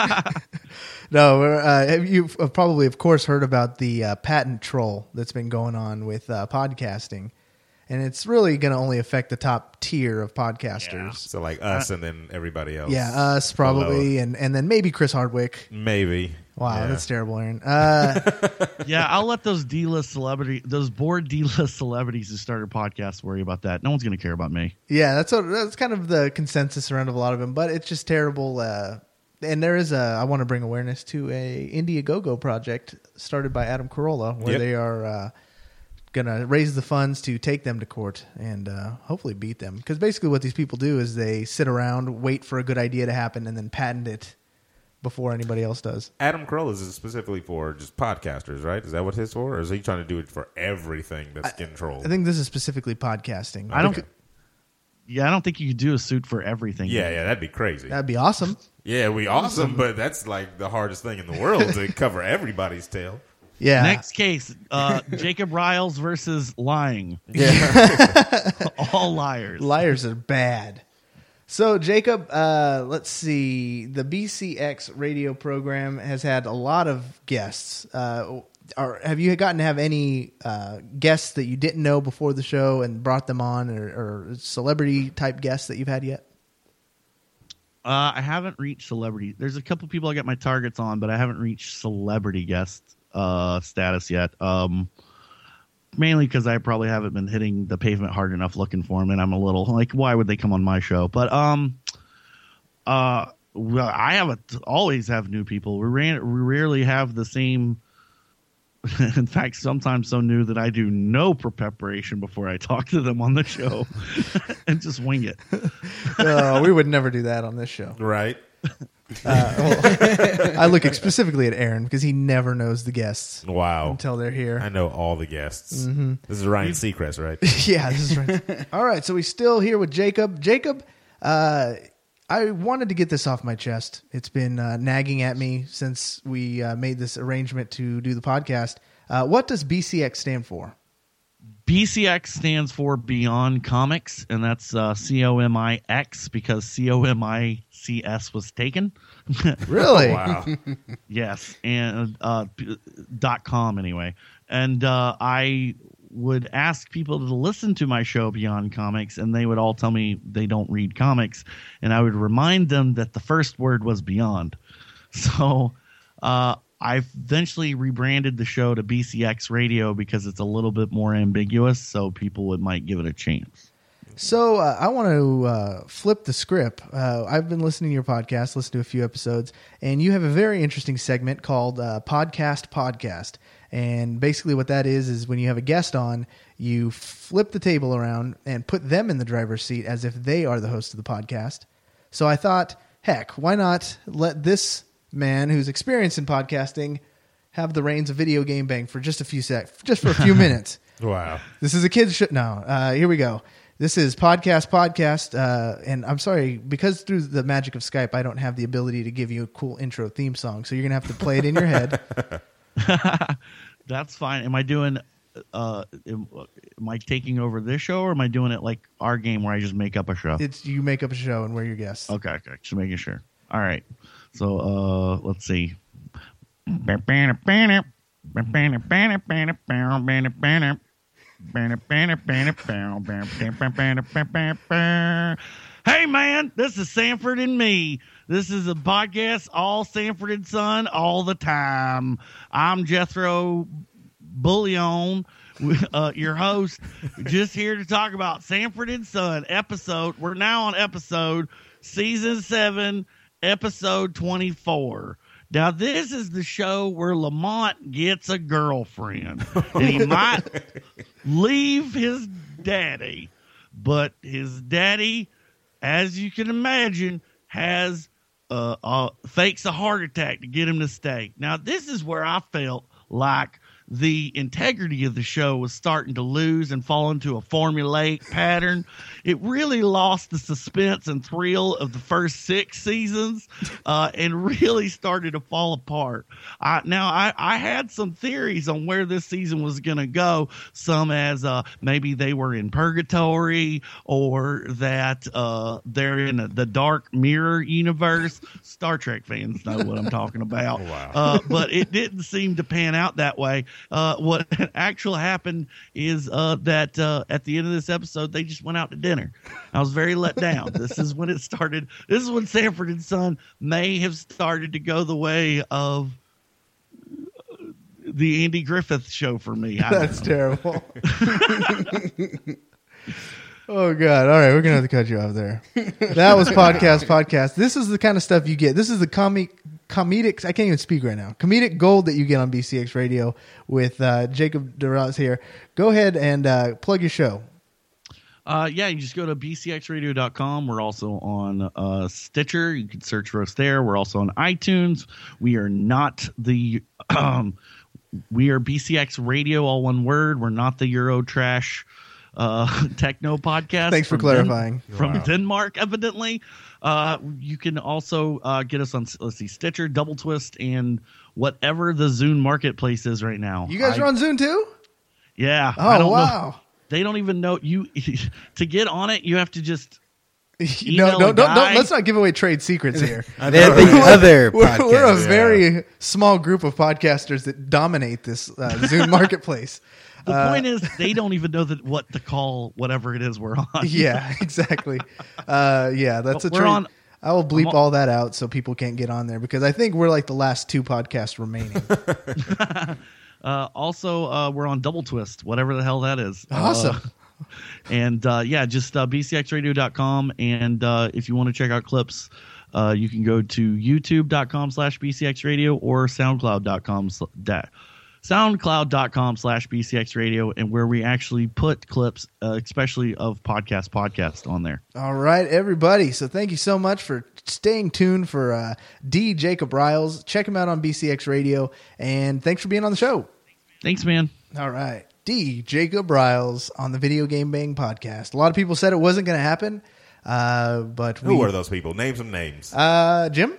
No, uh, you've probably, of course, heard about the uh, patent troll that's been going on with uh, podcasting. And it's really going to only affect the top tier of podcasters. So like us and then everybody else. Yeah, us probably, and, and then maybe Chris Hardwick. Maybe. Wow, Yeah. that's terrible, Aaron. Uh, Yeah, I'll let those D-list celebrity, those bored D-list celebrities who started podcasts worry about that. No one's going to care about me. yeah, that's what, that's kind of the consensus around a lot of them, but it's just terrible. Uh, and there is a, I want to bring awareness to a Indiegogo project started by Adam Carolla, where Yep. they are uh, going to raise the funds to take them to court and uh, hopefully beat them. Because basically what these people do is they sit around, wait for a good idea to happen, and then patent it before anybody else does. Adam Carolla's is specifically for just podcasters, right? Is that what his for? Or is he trying to do it for everything that's getting trolled? I think this is specifically podcasting. I don't. Okay. Yeah, I don't think you could do a suit for everything. Yeah, yeah, that'd be crazy. That'd be awesome. Yeah, we awesome, but that's like the hardest thing in the world to cover everybody's tail. Yeah. Next case, uh, Jacob Riles versus lying. Yeah. All liars. Liars are bad. So, Jacob, uh, let's see. The B C X radio program has had a lot of guests. Uh, are, have you gotten to have any uh, guests that you didn't know before the show and brought them on, or, or celebrity-type guests that you've had yet? Uh, I haven't reached celebrity. There's a couple people I got my targets on, but I haven't reached celebrity guest uh, status yet. Um, mainly because I probably haven't been hitting the pavement hard enough looking for them, and I'm a little like, why would they come on my show? But um, uh, well, I have a, always have new people. We, ran, we rarely have the same. In fact, sometimes so new that I do no preparation before I talk to them on the show and just wing it. Uh, we would never do that on this show. Right? Uh, well, I look specifically at Aaron because he never knows the guests Wow. until they're here. I know all the guests. Mm-hmm. This is Ryan Seacrest, right? Yeah, this is right. All right, so we're still here with Jacob. Jacob, uh, I wanted to get this off my chest. It's been uh, nagging at me since we uh, made this arrangement to do the podcast. Uh, what does B C X stand for? B C X stands for Beyond Comics, and that's uh, C O M I X because C O M I C S was taken. Really? Wow. Yes, and uh, p- dot com anyway. And uh, I would ask people to listen to my show Beyond Comics, and they would all tell me they don't read comics, and I would remind them that the first word was Beyond. So uh, I eventually rebranded the show to B C X Radio because it's a little bit more ambiguous, so people would might give it a chance. So uh, I want to uh, flip the script. Uh, I've been listening to your podcast, listened to a few episodes, and you have a very interesting segment called uh, Podcast Podcast. And basically what that is is when you have a guest on, you flip the table around and put them in the driver's seat as if they are the host of the podcast. So I thought, heck, why not let this man who's experienced in podcasting have the reins of Video Game Bang for just a few sec, just for a few minutes. Wow. This is a kid's show. No, uh, here we go. This is Podcast Podcast, uh, and I'm sorry, because through the magic of Skype, I don't have the ability to give you a cool intro theme song, so you're going to have to play it in your head. That's fine. Am I doing? Uh, am, am I taking over this show, or am I doing it like our game where I just make up a show? It's you make up a show, and we're your guests. Okay, okay, just making sure. All right. So uh, let's see. Hey, man, this is Sanford and Me. This is a podcast, all Sanford and Son, all the time. I'm Jethro Bullion, uh, your host, just here to talk about Sanford and Son episode. We're now on episode season seven, episode twenty-four. Now, this is the show where Lamont gets a girlfriend, and he might leave his daddy, but his daddy, as you can imagine, has uh, uh, fakes a heart attack to get him to stay. Now, this is where I felt like the integrity of the show was starting to lose and fall into a formulaic pattern. It really lost the suspense and thrill of the first six seasons uh, and really started to fall apart. I, now, I, I had some theories on where this season was going to go, some as uh, maybe they were in purgatory or that uh, they're in a, the dark mirror universe. Star Trek fans know what I'm talking about. Wow. Uh, but it didn't seem to pan out that way. Uh, what actually happened is uh, that uh, at the end of this episode, they just went out to dinner. I was very let down. This is when it started. This is when Sanford and Son may have started to go the way of the Andy Griffith Show for me. I That's terrible. Oh, God. All right, we're going to have to cut you off there. That was Podcast Podcast. This is the kind of stuff you get. This is the comic, comedic, I can't even speak right now, comedic gold that you get on B C X Radio with uh, Jacob DeRoz here. Go ahead and uh, plug your show. Uh, yeah, you just go to b c x radio dot com. We're also on uh, Stitcher. You can search for us there. We're also on iTunes. We are not the um, we are B C X Radio, all one word. We're not the Euro Trash uh, techno podcast. Thanks for from clarifying. Den- from Wow. Denmark, evidently. Uh, you can also uh, get us on, let's see, Stitcher, Double Twist, and whatever the Zune marketplace is right now. You guys I- are on Zoom too? Yeah. I Oh, don't know. wow. They don't even know you to get on it. You have to just no, Email no, a don't, don't, guy. let's not give away trade secrets here. They're the other We're, podcast. we're a Yeah. very small group of podcasters that dominate this uh, Zune marketplace. the Uh, point is they don't even know that what to call whatever it is we're on. Yeah, exactly. Uh, yeah, that's a We're trade. on- I will bleep I'm on- all that out so people can't get on there because I think we're like the last two podcasts remaining. Uh, also, uh, we're on Double Twist, whatever the hell that is. Awesome. Uh, and uh, yeah, just uh, b c x radio dot com. And uh, if you want to check out clips, uh, you can go to youtube dot com slash b c x radio or soundcloud dot com sl- da- soundcloud dot com slash b c x radio, and where we actually put clips, uh, especially of podcast podcast on there. All right, everybody. So thank you so much for staying tuned for uh, D. Jacob Riles. Check him out on B C X Radio. And thanks for being on the show. Thanks, man. All right. D. Jacob Riles on the Video Game Bang podcast. A lot of people said it wasn't going to happen, uh, but we, Who are those people? Name some names. Uh, Jim?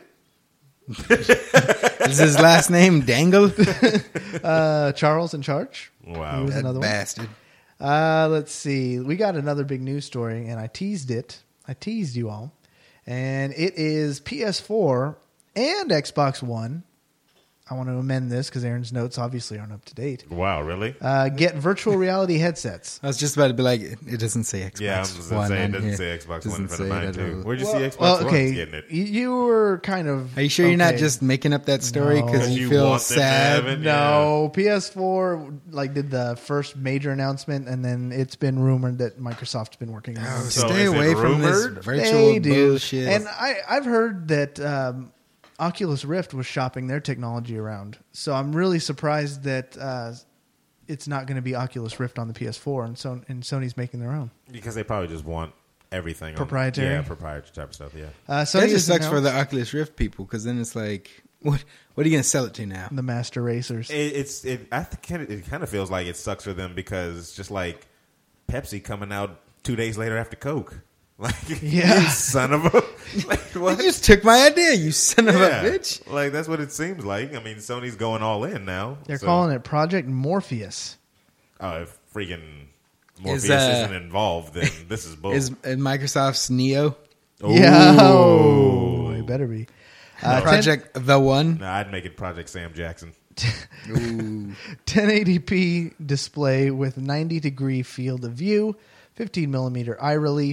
Is his last name Dangle? Uh, Charles in charge. Wow. Who was That another one? bastard. Uh, let's see. We got another big news story, and I teased it. I teased you all. And it is P S four and Xbox One. I want to amend this because Aaron's notes obviously aren't up to date. Wow, really? Uh, get virtual reality headsets. I was just about to be like, it it doesn't say Xbox Yeah, I was just One gonna say it on doesn't here. say Xbox One Doesn't in front say of mine it at too. all. Where'd you Well, see Xbox well, One okay. getting it? You, you were kind of. Are you sure you're not okay. just making up that story No. because 'Cause you, you feel want them to have sad? it? No, P S four like did the first major announcement, and then it's been rumored that Microsoft's been working on Oh, it. So stay is it away from this rumored? virtual They do. bullshit. And I, I've heard that um, Oculus Rift was shopping their technology around. So I'm really surprised that uh, it's not going to be Oculus Rift on the P S four, and, so, and Sony's making their own. Because they probably just want everything Proprietary? On, yeah, proprietary type of stuff. Yeah. Uh, Sony that just has sucks for the announced Oculus Rift people because then it's like, what? What are you going to sell it to now? the Master Racers. It, it's it. I think it kind of feels like it sucks for them because just like Pepsi coming out two days later after Coke. Like, Yeah. you son of a. Like, what? You just took my idea, you son of Yeah. a bitch. Like that's what it seems like. I mean, Sony's going all in now. They're so- calling it Project Morpheus. Oh, if freaking Morpheus Is, uh, isn't involved, then this is bull. Is uh, Microsoft's Neo Yeah, Ooh. oh, it better be. Uh, Project The One? Nah, I'd make it Project Sam Jackson. ten eighty p display with ninety degree field of view, fifteen millimeter eye relief,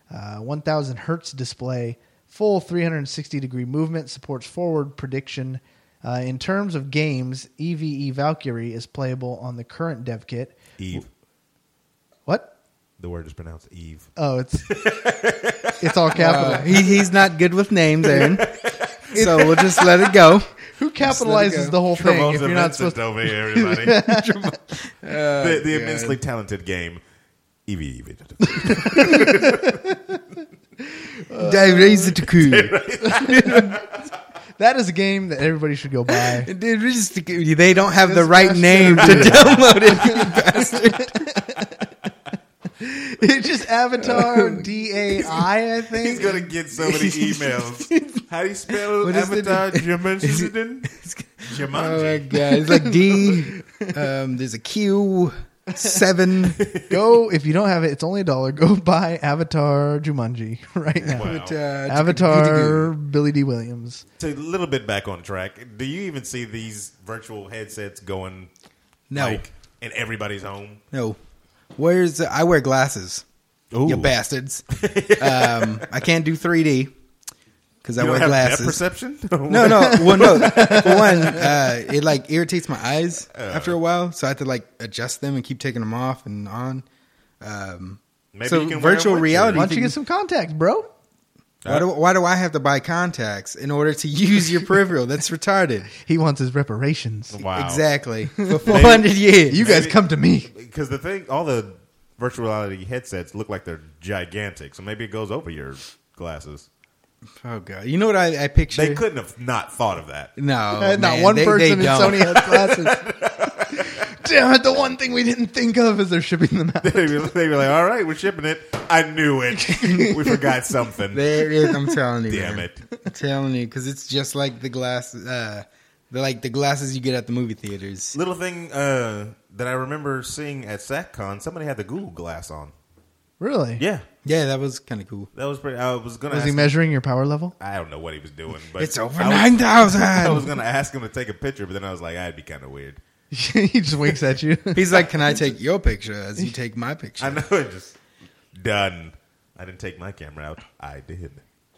uh, one thousand hertz display, full three hundred sixty degree movement, supports forward prediction. Uh, in terms of games, E V E Valkyrie is playable on the current dev kit. Eve. What? The word is pronounced Eve. Oh, it's it's all capital. Uh, he, he's not good with names, Aaron. So we'll just let it go. Who capitalizes go. the whole thing Travolta if you're not Vincent supposed to? over here, everybody. the the God. immensely talented game. Eve. Eve. That is a game that everybody should go buy. They don't have the This right bastard. name to download it, you bastard. It's just Avatar D A I, I think. He's gonna get so many emails. How do you spell What is the- Avatar? Jumanji. Oh my Jumanji. god! It's like D. Um, there's a Q. Seven. Go if you don't have it. It's only a dollar. Go buy Avatar Jumanji right now. Wow. But, uh, Avatar Billy D. Williams. So a little bit back on track. Do you even see these virtual headsets going? No. like, in everybody's home. No. Where's the, I wear glasses. Ooh. You bastards. um, I can't do three D because I You wear don't have glasses. depth perception? No, no. Well, no. For one, uh, it like irritates my eyes Uh. after a while, so I have to like adjust them and keep taking them off and on. Um, Maybe so you can wear virtual them with reality. Why don't you get some contacts, bro? Why do, why do I have to buy contacts in order to use your peripheral? That's retarded. He wants his reparations. Wow. Exactly. For four hundred years. You guys Maybe- come to me. Because the thing, all the virtual reality headsets look like they're gigantic, so maybe it goes over your glasses. Oh god! You know what I, I picture? They couldn't have not thought of that. No, Uh, not man, one they- person they in don't. Sony has glasses. Damn it! The one thing we didn't think of as they're shipping them out. they, were, they were like, "All right, we're shipping it." I knew it. We forgot something. There is. I'm telling you, Damn man. it! I'm telling you, because it's just like the glass, uh, the like the glasses you get at the movie theaters. Little thing uh, that I remember seeing at SatCon, somebody had the Google Glass on. Really? Yeah, Yeah, that was kind of cool. that was pretty. I was gonna. Was ask he him- measuring your power level? I don't know what he was doing, but It's over I was- nine thousand. I was gonna ask him to take a picture, but then I was like, "I'd be kind of weird." he just winks at you. He's like, "Can I take your picture as you take my picture?" I know it just done. I didn't take my camera out. I did.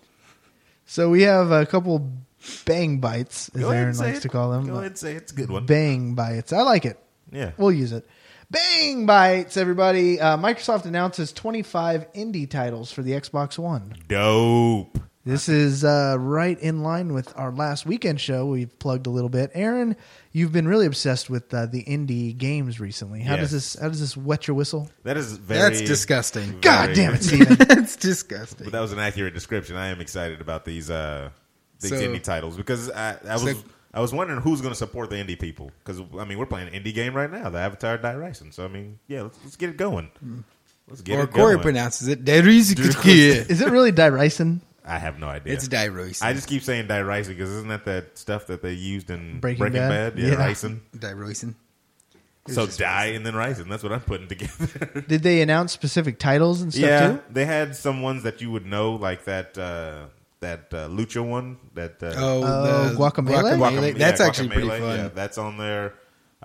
So we have a couple bang bites, as Go ahead Aaron and say likes it. to call them. Go ahead and say it. It's a good one. Bang bites. I like it. Yeah. We'll use it. Bang bites, everybody. Uh, Microsoft announces twenty-five indie titles for the Xbox One. Dope. This is uh, right in line with our last weekend show. We've plugged a little bit. Aaron, you've been really obsessed with uh, the indie games recently. How Yes. does this? How does this wet your whistle? That is very. That's disgusting. God very- damn it, Steven. That's disgusting. But that was an accurate description. I am excited about these uh, these So- indie titles because I, I was So- I was wondering who's going to support the indie people because I mean we're playing an indie game right now, the Avatar Die Rising. So I mean, yeah, let's, let's get it going. Let's get Or it Corey going. pronounces it. It's Is it really Dyryson? I have no idea. Dyrosin. I just keep saying Die Rising because isn't that that stuff that they used in Breaking Breaking, Bad? Bad? Yeah, Yeah. Rising. Dyrosin. So Die and then Rising. That's what I'm putting together. Did they announce specific titles and stuff yeah, too? they had some ones that you would know, like that uh, that uh, Lucha one. That uh, Oh, Oh, the Guacamelee? Guacam- That's yeah, actually pretty Guacamelee, fun. Yeah, that's on there.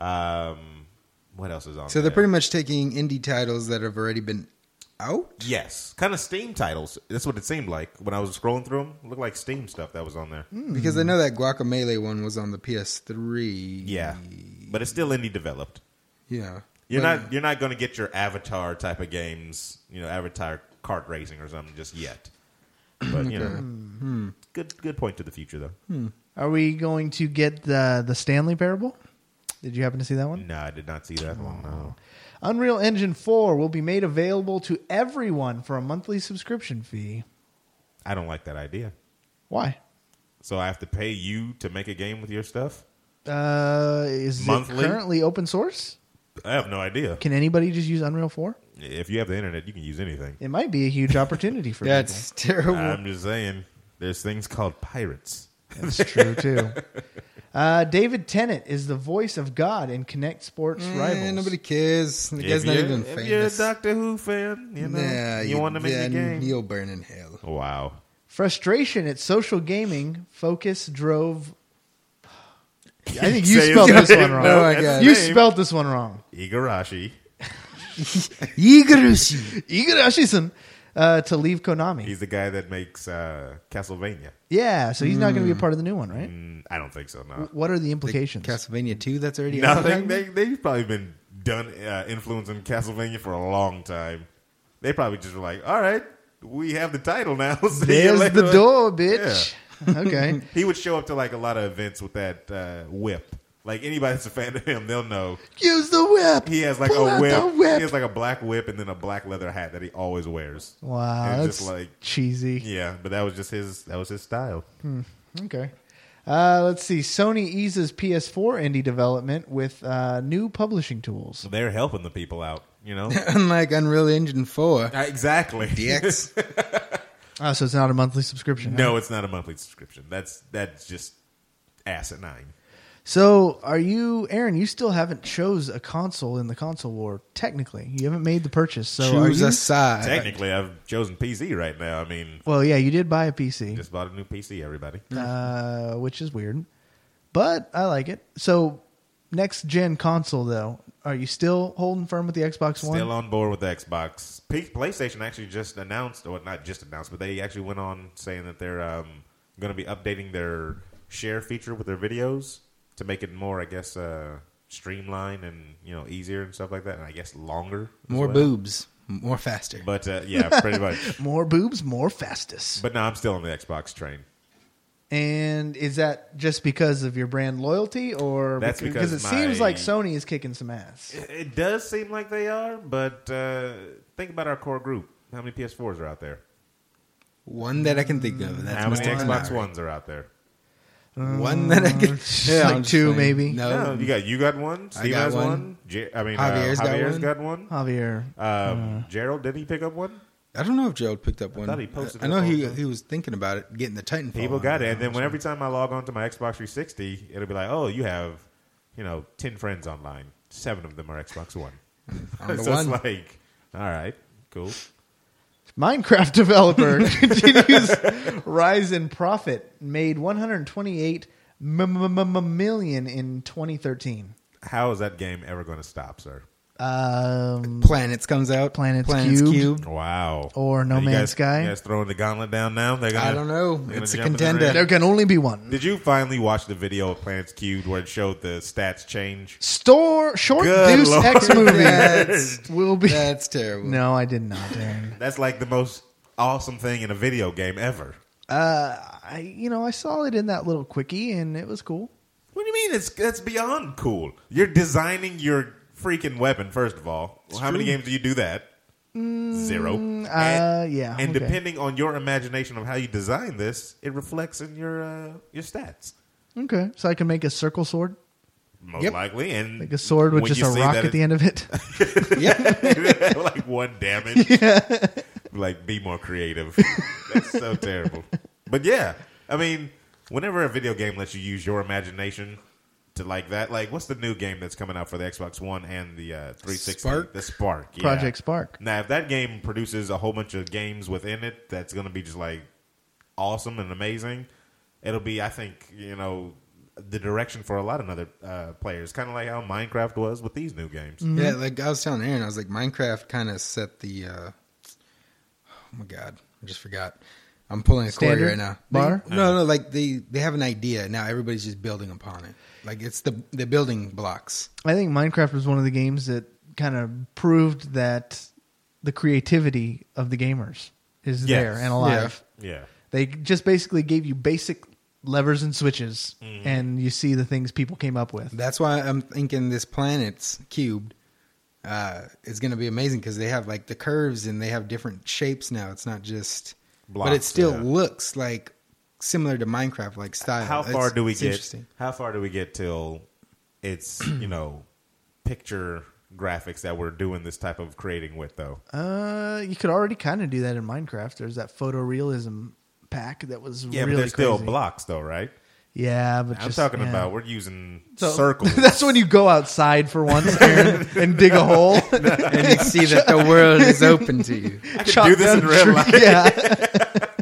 Um, what else is on? So there? they're pretty much taking indie titles that have already been out. yes, kind of Steam titles. That's what it seemed like when I was scrolling through them. It looked like Steam stuff that was on there. Because I know that Guacamelee one was on the P S three. Yeah, but it's still indie developed. Yeah. You're But- not you're not going to get your Avatar type of games, you know, Avatar kart racing or something just yet. But you know, good good point to the future though. Are we going to get the the Stanley Parable? Did you happen to see that one? No, I did not see that one. No. Unreal Engine four will be made available to everyone for a monthly subscription fee. I don't like that idea. Why? So I have to pay you to make a game with your stuff? Uh, is Monthly? it currently open source? I have no idea. Can anybody just use Unreal four? If you have the internet, you can use anything. It might be a huge opportunity for That's terrible. I'm just saying, there's things called pirates. people. That's true, too. Uh, David Tennant is the voice of God in Connect Sports Eh, Rivals. nobody cares. The If guy's not you're- even if famous. you're a Doctor Who fan, you know, Nah, you, want him in then your game. You'll burn in hell. Wow. Frustration at social gaming. Focus drove. I think you Say his spelled this name. one wrong. No, Oh my that's God. his You name. spelled this one wrong. Igarashi. Igarashi. Igarashi-san. uh, to leave Konami. He's the guy that makes uh, Castlevania. Yeah, so he's not going to be a part of the new one, right? Mm, I don't think so. No. What are the The implications? Castlevania two that's already out. Nothing. They they've probably been done uh, influencing Castlevania for a long time. They probably just were like, all right, we have the title now. See you There's later. the door, bitch. Okay. He would show up to like a lot of events with that uh, whip. Like anybody that's a fan of him, they'll know Use the whip. he has like Pull a out whip. the whip. He has like a black whip and then a black leather hat that he always wears. Wow, And that's it's just like cheesy. yeah, but that was just his. That was his style. Okay. Uh, let's see. Sony eases P S four indie development with uh, new publishing tools. So they're helping the people out. You know, Unlike Unreal Engine four. Uh, exactly. D X. Oh, so it's not a monthly subscription. huh? No, it's not a monthly subscription. That's that's just asinine. So are you, Aaron? You still haven't chose a console in the console war. Technically, you haven't made the purchase. So are Choose you? a side. Technically, I've chosen P C right now. I mean, Well, yeah, you did buy a P C, just bought a new P C. Everybody. uh, which is weird, but I like it. So next gen console, though, are you still holding firm with the Xbox One? Still on board with the Xbox. P- PlayStation actually just announced, or not just announced, but they actually went on saying that they're um, going to be updating their share feature with their videos to make it more, I guess, uh, streamlined and you know easier and stuff like that, and I guess longer. as More well. boobs. More faster. But uh, yeah, pretty much. More boobs, more fastest. But no, I'm still on the Xbox train. And is that just because of your brand loyalty, or That's because it my- seems like Sony is kicking some ass? It, it does seem like they are, but uh, think about our core group. How many P S fours are out there? One that I can think of. That's How many Mister Xbox Minari. Ones are out there? One that I can. like I'm just two, saying. maybe. No, No, you got you got one. I Steve got has one. one. J- I mean, Javier's uh, got Javier's one. got one. Javier. Um, Gerald, did he pick up one? I don't know if Gerald picked up one. thought he posted I it know all he the time. he was thinking about it, getting the Titanfall. People on got there. it, and then when every time I log on to my Xbox three sixty, it'll be like, "Oh, you have, you know, ten friends online. Seven of them are Xbox One." I'm the so one. it's like, all right, cool. Minecraft developer continues rise in profit, made one hundred twenty-eight million in twenty thirteen. How is that game ever going to stop, sir? Um, Planets comes out. Planets Planets Cubed. Cubed. Wow. Or No Are you Man's guys, Sky? You guys throwing the gauntlet down now? They're gonna, I don't know. they're gonna It's a jump in the contender. ring? there can only be one. Did you finally watch the video of Planets Cubed where it showed the stats change? Store short Good Deuce Lord. X movie That's- will be. That's terrible. No, I did not, Aaron. That's like the most awesome thing in a video game ever. Uh, I you know I saw it in that little quickie and it was cool. What do you mean? It's that's beyond cool. You're designing your freaking weapon. First of all, well, how many games do you do that? Zero. Uh, and, yeah, And okay. depending on your imagination of how you design this, it reflects in your uh, your stats. Okay, so I can make a circle sword, Most Yep. likely, and like a sword with when just you a see rock that at the end of it. it- like one damage. Like, be more creative. That's so terrible. But yeah, I mean, whenever a video game lets you use your imagination to like that, like what's the new game that's coming out for the Xbox One and the uh, three sixty? Spark? The Spark, yeah. Project Spark. Now, if that game produces a whole bunch of games within it that's going to be just like awesome and amazing, it'll be, I think, you know, the direction for a lot of other uh, players. Kind of like how Minecraft was with these new games. Yeah, like I was telling Aaron, I was like, Minecraft kind of set the. Uh, oh my god, I just forgot. I'm pulling a Corey Standard right now. bar? They- no, no, like they they have an idea now. Everybody's just building upon it. Like it's the the building blocks. I think Minecraft was one of the games that kind of proved that the creativity of the gamers is Yes. there and alive. Yeah. They just basically gave you basic levers and switches, Mm-hmm. and you see the things people came up with. That's why I'm thinking this planet's cubed uh, is going to be amazing because they have like the curves and they have different shapes now. It's not just, but it Blocks, still yeah. looks like similar to Minecraft, like style. How It's- far do we it's get? interesting. How far do we get till it's you know picture graphics that we're doing this type of creating with though? Uh, you could already kind of do that in Minecraft. There's that photorealism pack that was Yeah, really but they're still crazy. blocks though, right? Yeah, but I'm just, talking yeah. about we're using So- circles. That's when you go outside for once, Aaron, and dig a hole. And you see that the world is open to you. I can do this in real life. Yeah. I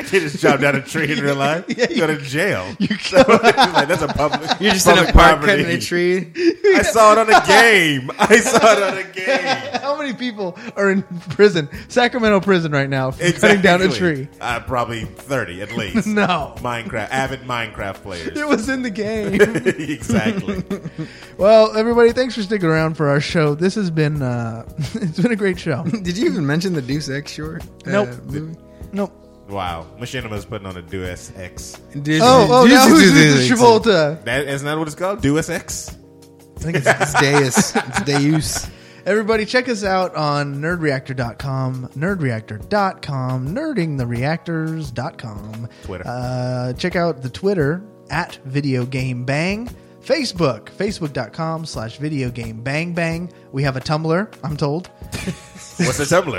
You just jump down a tree in real life. Yeah, you go to jail. You like, that's a public. You're just in a public park property. cutting a tree. I saw it on a game. I saw it on a game. How many people are in prison, Sacramento prison right now, for cutting down a tree? Uh, probably thirty at least. No. Minecraft, avid Minecraft players. It was in the game. Exactly. Well, everybody, thanks for sticking around for our show. This has been uh, it's been a great show. Did you even mention the Deus Ex short? uh, Nope. movie? Nope. Wow, Machinima's putting on a Deus Ex. Deus- Oh, oh, Deus- now who's Deus- Mister Travolta? That isn't that what it's called? Deus Ex. I think it's, it's Deus. It's Deus. Everybody, check us out on nerd reactor dot com, nerd reactor dot com, nerding the reactors dot com. Twitter. Uh, check out the Twitter at Video Game Bang. Facebook, facebook dot com slash Video Game Bang Bang. We have a Tumblr, I'm told. What's the Tumblr?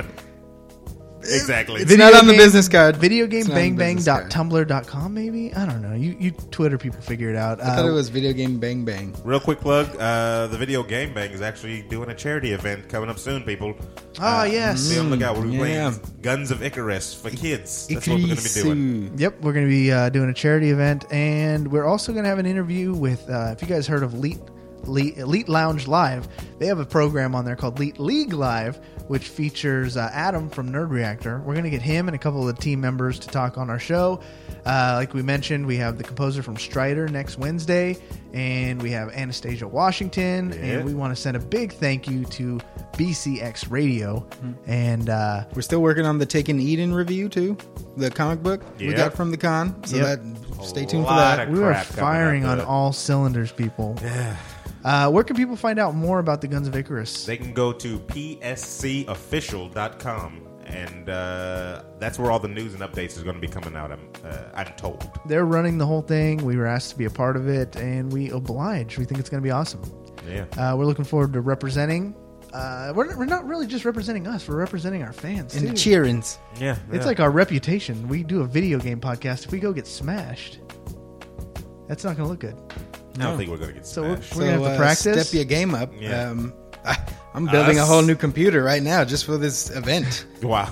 Exactly. It's not on the business card. Video Game It's not Bang on the Bang business dot card. tumblr dot com, maybe? I don't know. You, you Twitter people figure it out. I thought Uh, it was Video Game Bang Bang. Real quick plug: uh, the Video Game Bang is actually doing a charity event coming up soon. People. Ah, Uh, yes. Be on the lookout. We'll be Yeah. playing Guns of Icarus for kids. That's what we're going to be doing. Ikarisu. Yep, we're going to be uh, doing a charity event, and we're also going to have an interview with, uh, if you guys heard of Elite, Elite, Elite Lounge Live, they have a program on there called Elite League Live, which features uh, Adam from Nerd Reactor. We're going to get him and a couple of the team members to talk on our show. Uh, like we mentioned, we have the composer from Strider next Wednesday, and we have Anastasia Washington, Yeah. and we want to send a big thank you to B C X Radio, and uh, We're still working on the Taken Eden review too, the comic book we Yep. got from the con. So Yep. that stay tuned for lot that. of we are crap coming firing up on the- all cylinders, people. Uh, where can people find out more about the Guns of Icarus? They can go to p s c official dot com, and uh, that's where all the news and updates is going to be coming out. I'm, uh, I'm told. They're running the whole thing. We were asked to be a part of it, and we oblige. We think it's going to be awesome. Yeah. Uh, we're looking forward to representing. Uh, we're, we're not really just representing us. We're representing our fans, And too. the cheerings. Yeah. It's like our reputation. We do a video game podcast. If we go get smashed, that's not going to look good. I don't think we're going to get So we're, smashed. we're going to have to uh, practice. Step your game up. Yeah. Um, I, I'm building Us. a whole new computer right now just for this event. Wow.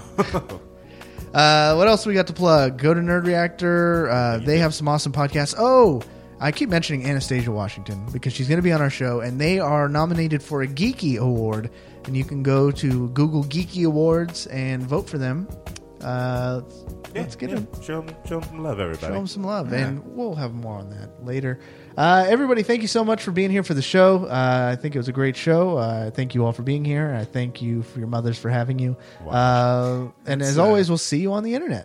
Uh, what else we got to plug? Go to Nerd Reactor. Uh, they have some awesome podcasts. Oh, I keep mentioning Anastasia Washington because she's going to be on our show, and they are nominated for a Geeky Award. And you can go to Google Geeky Awards and vote for them. Uh, Yeah, let's get yeah. them. Show them, show them some love, everybody. Show them some love, and we'll have more on that later. Uh, everybody, thank you so much for being here for the show. Uh, I think it was a great show. Uh, thank you all for being here. I thank you for your mothers for having you. Uh, and as uh, always, we'll see you on the internet.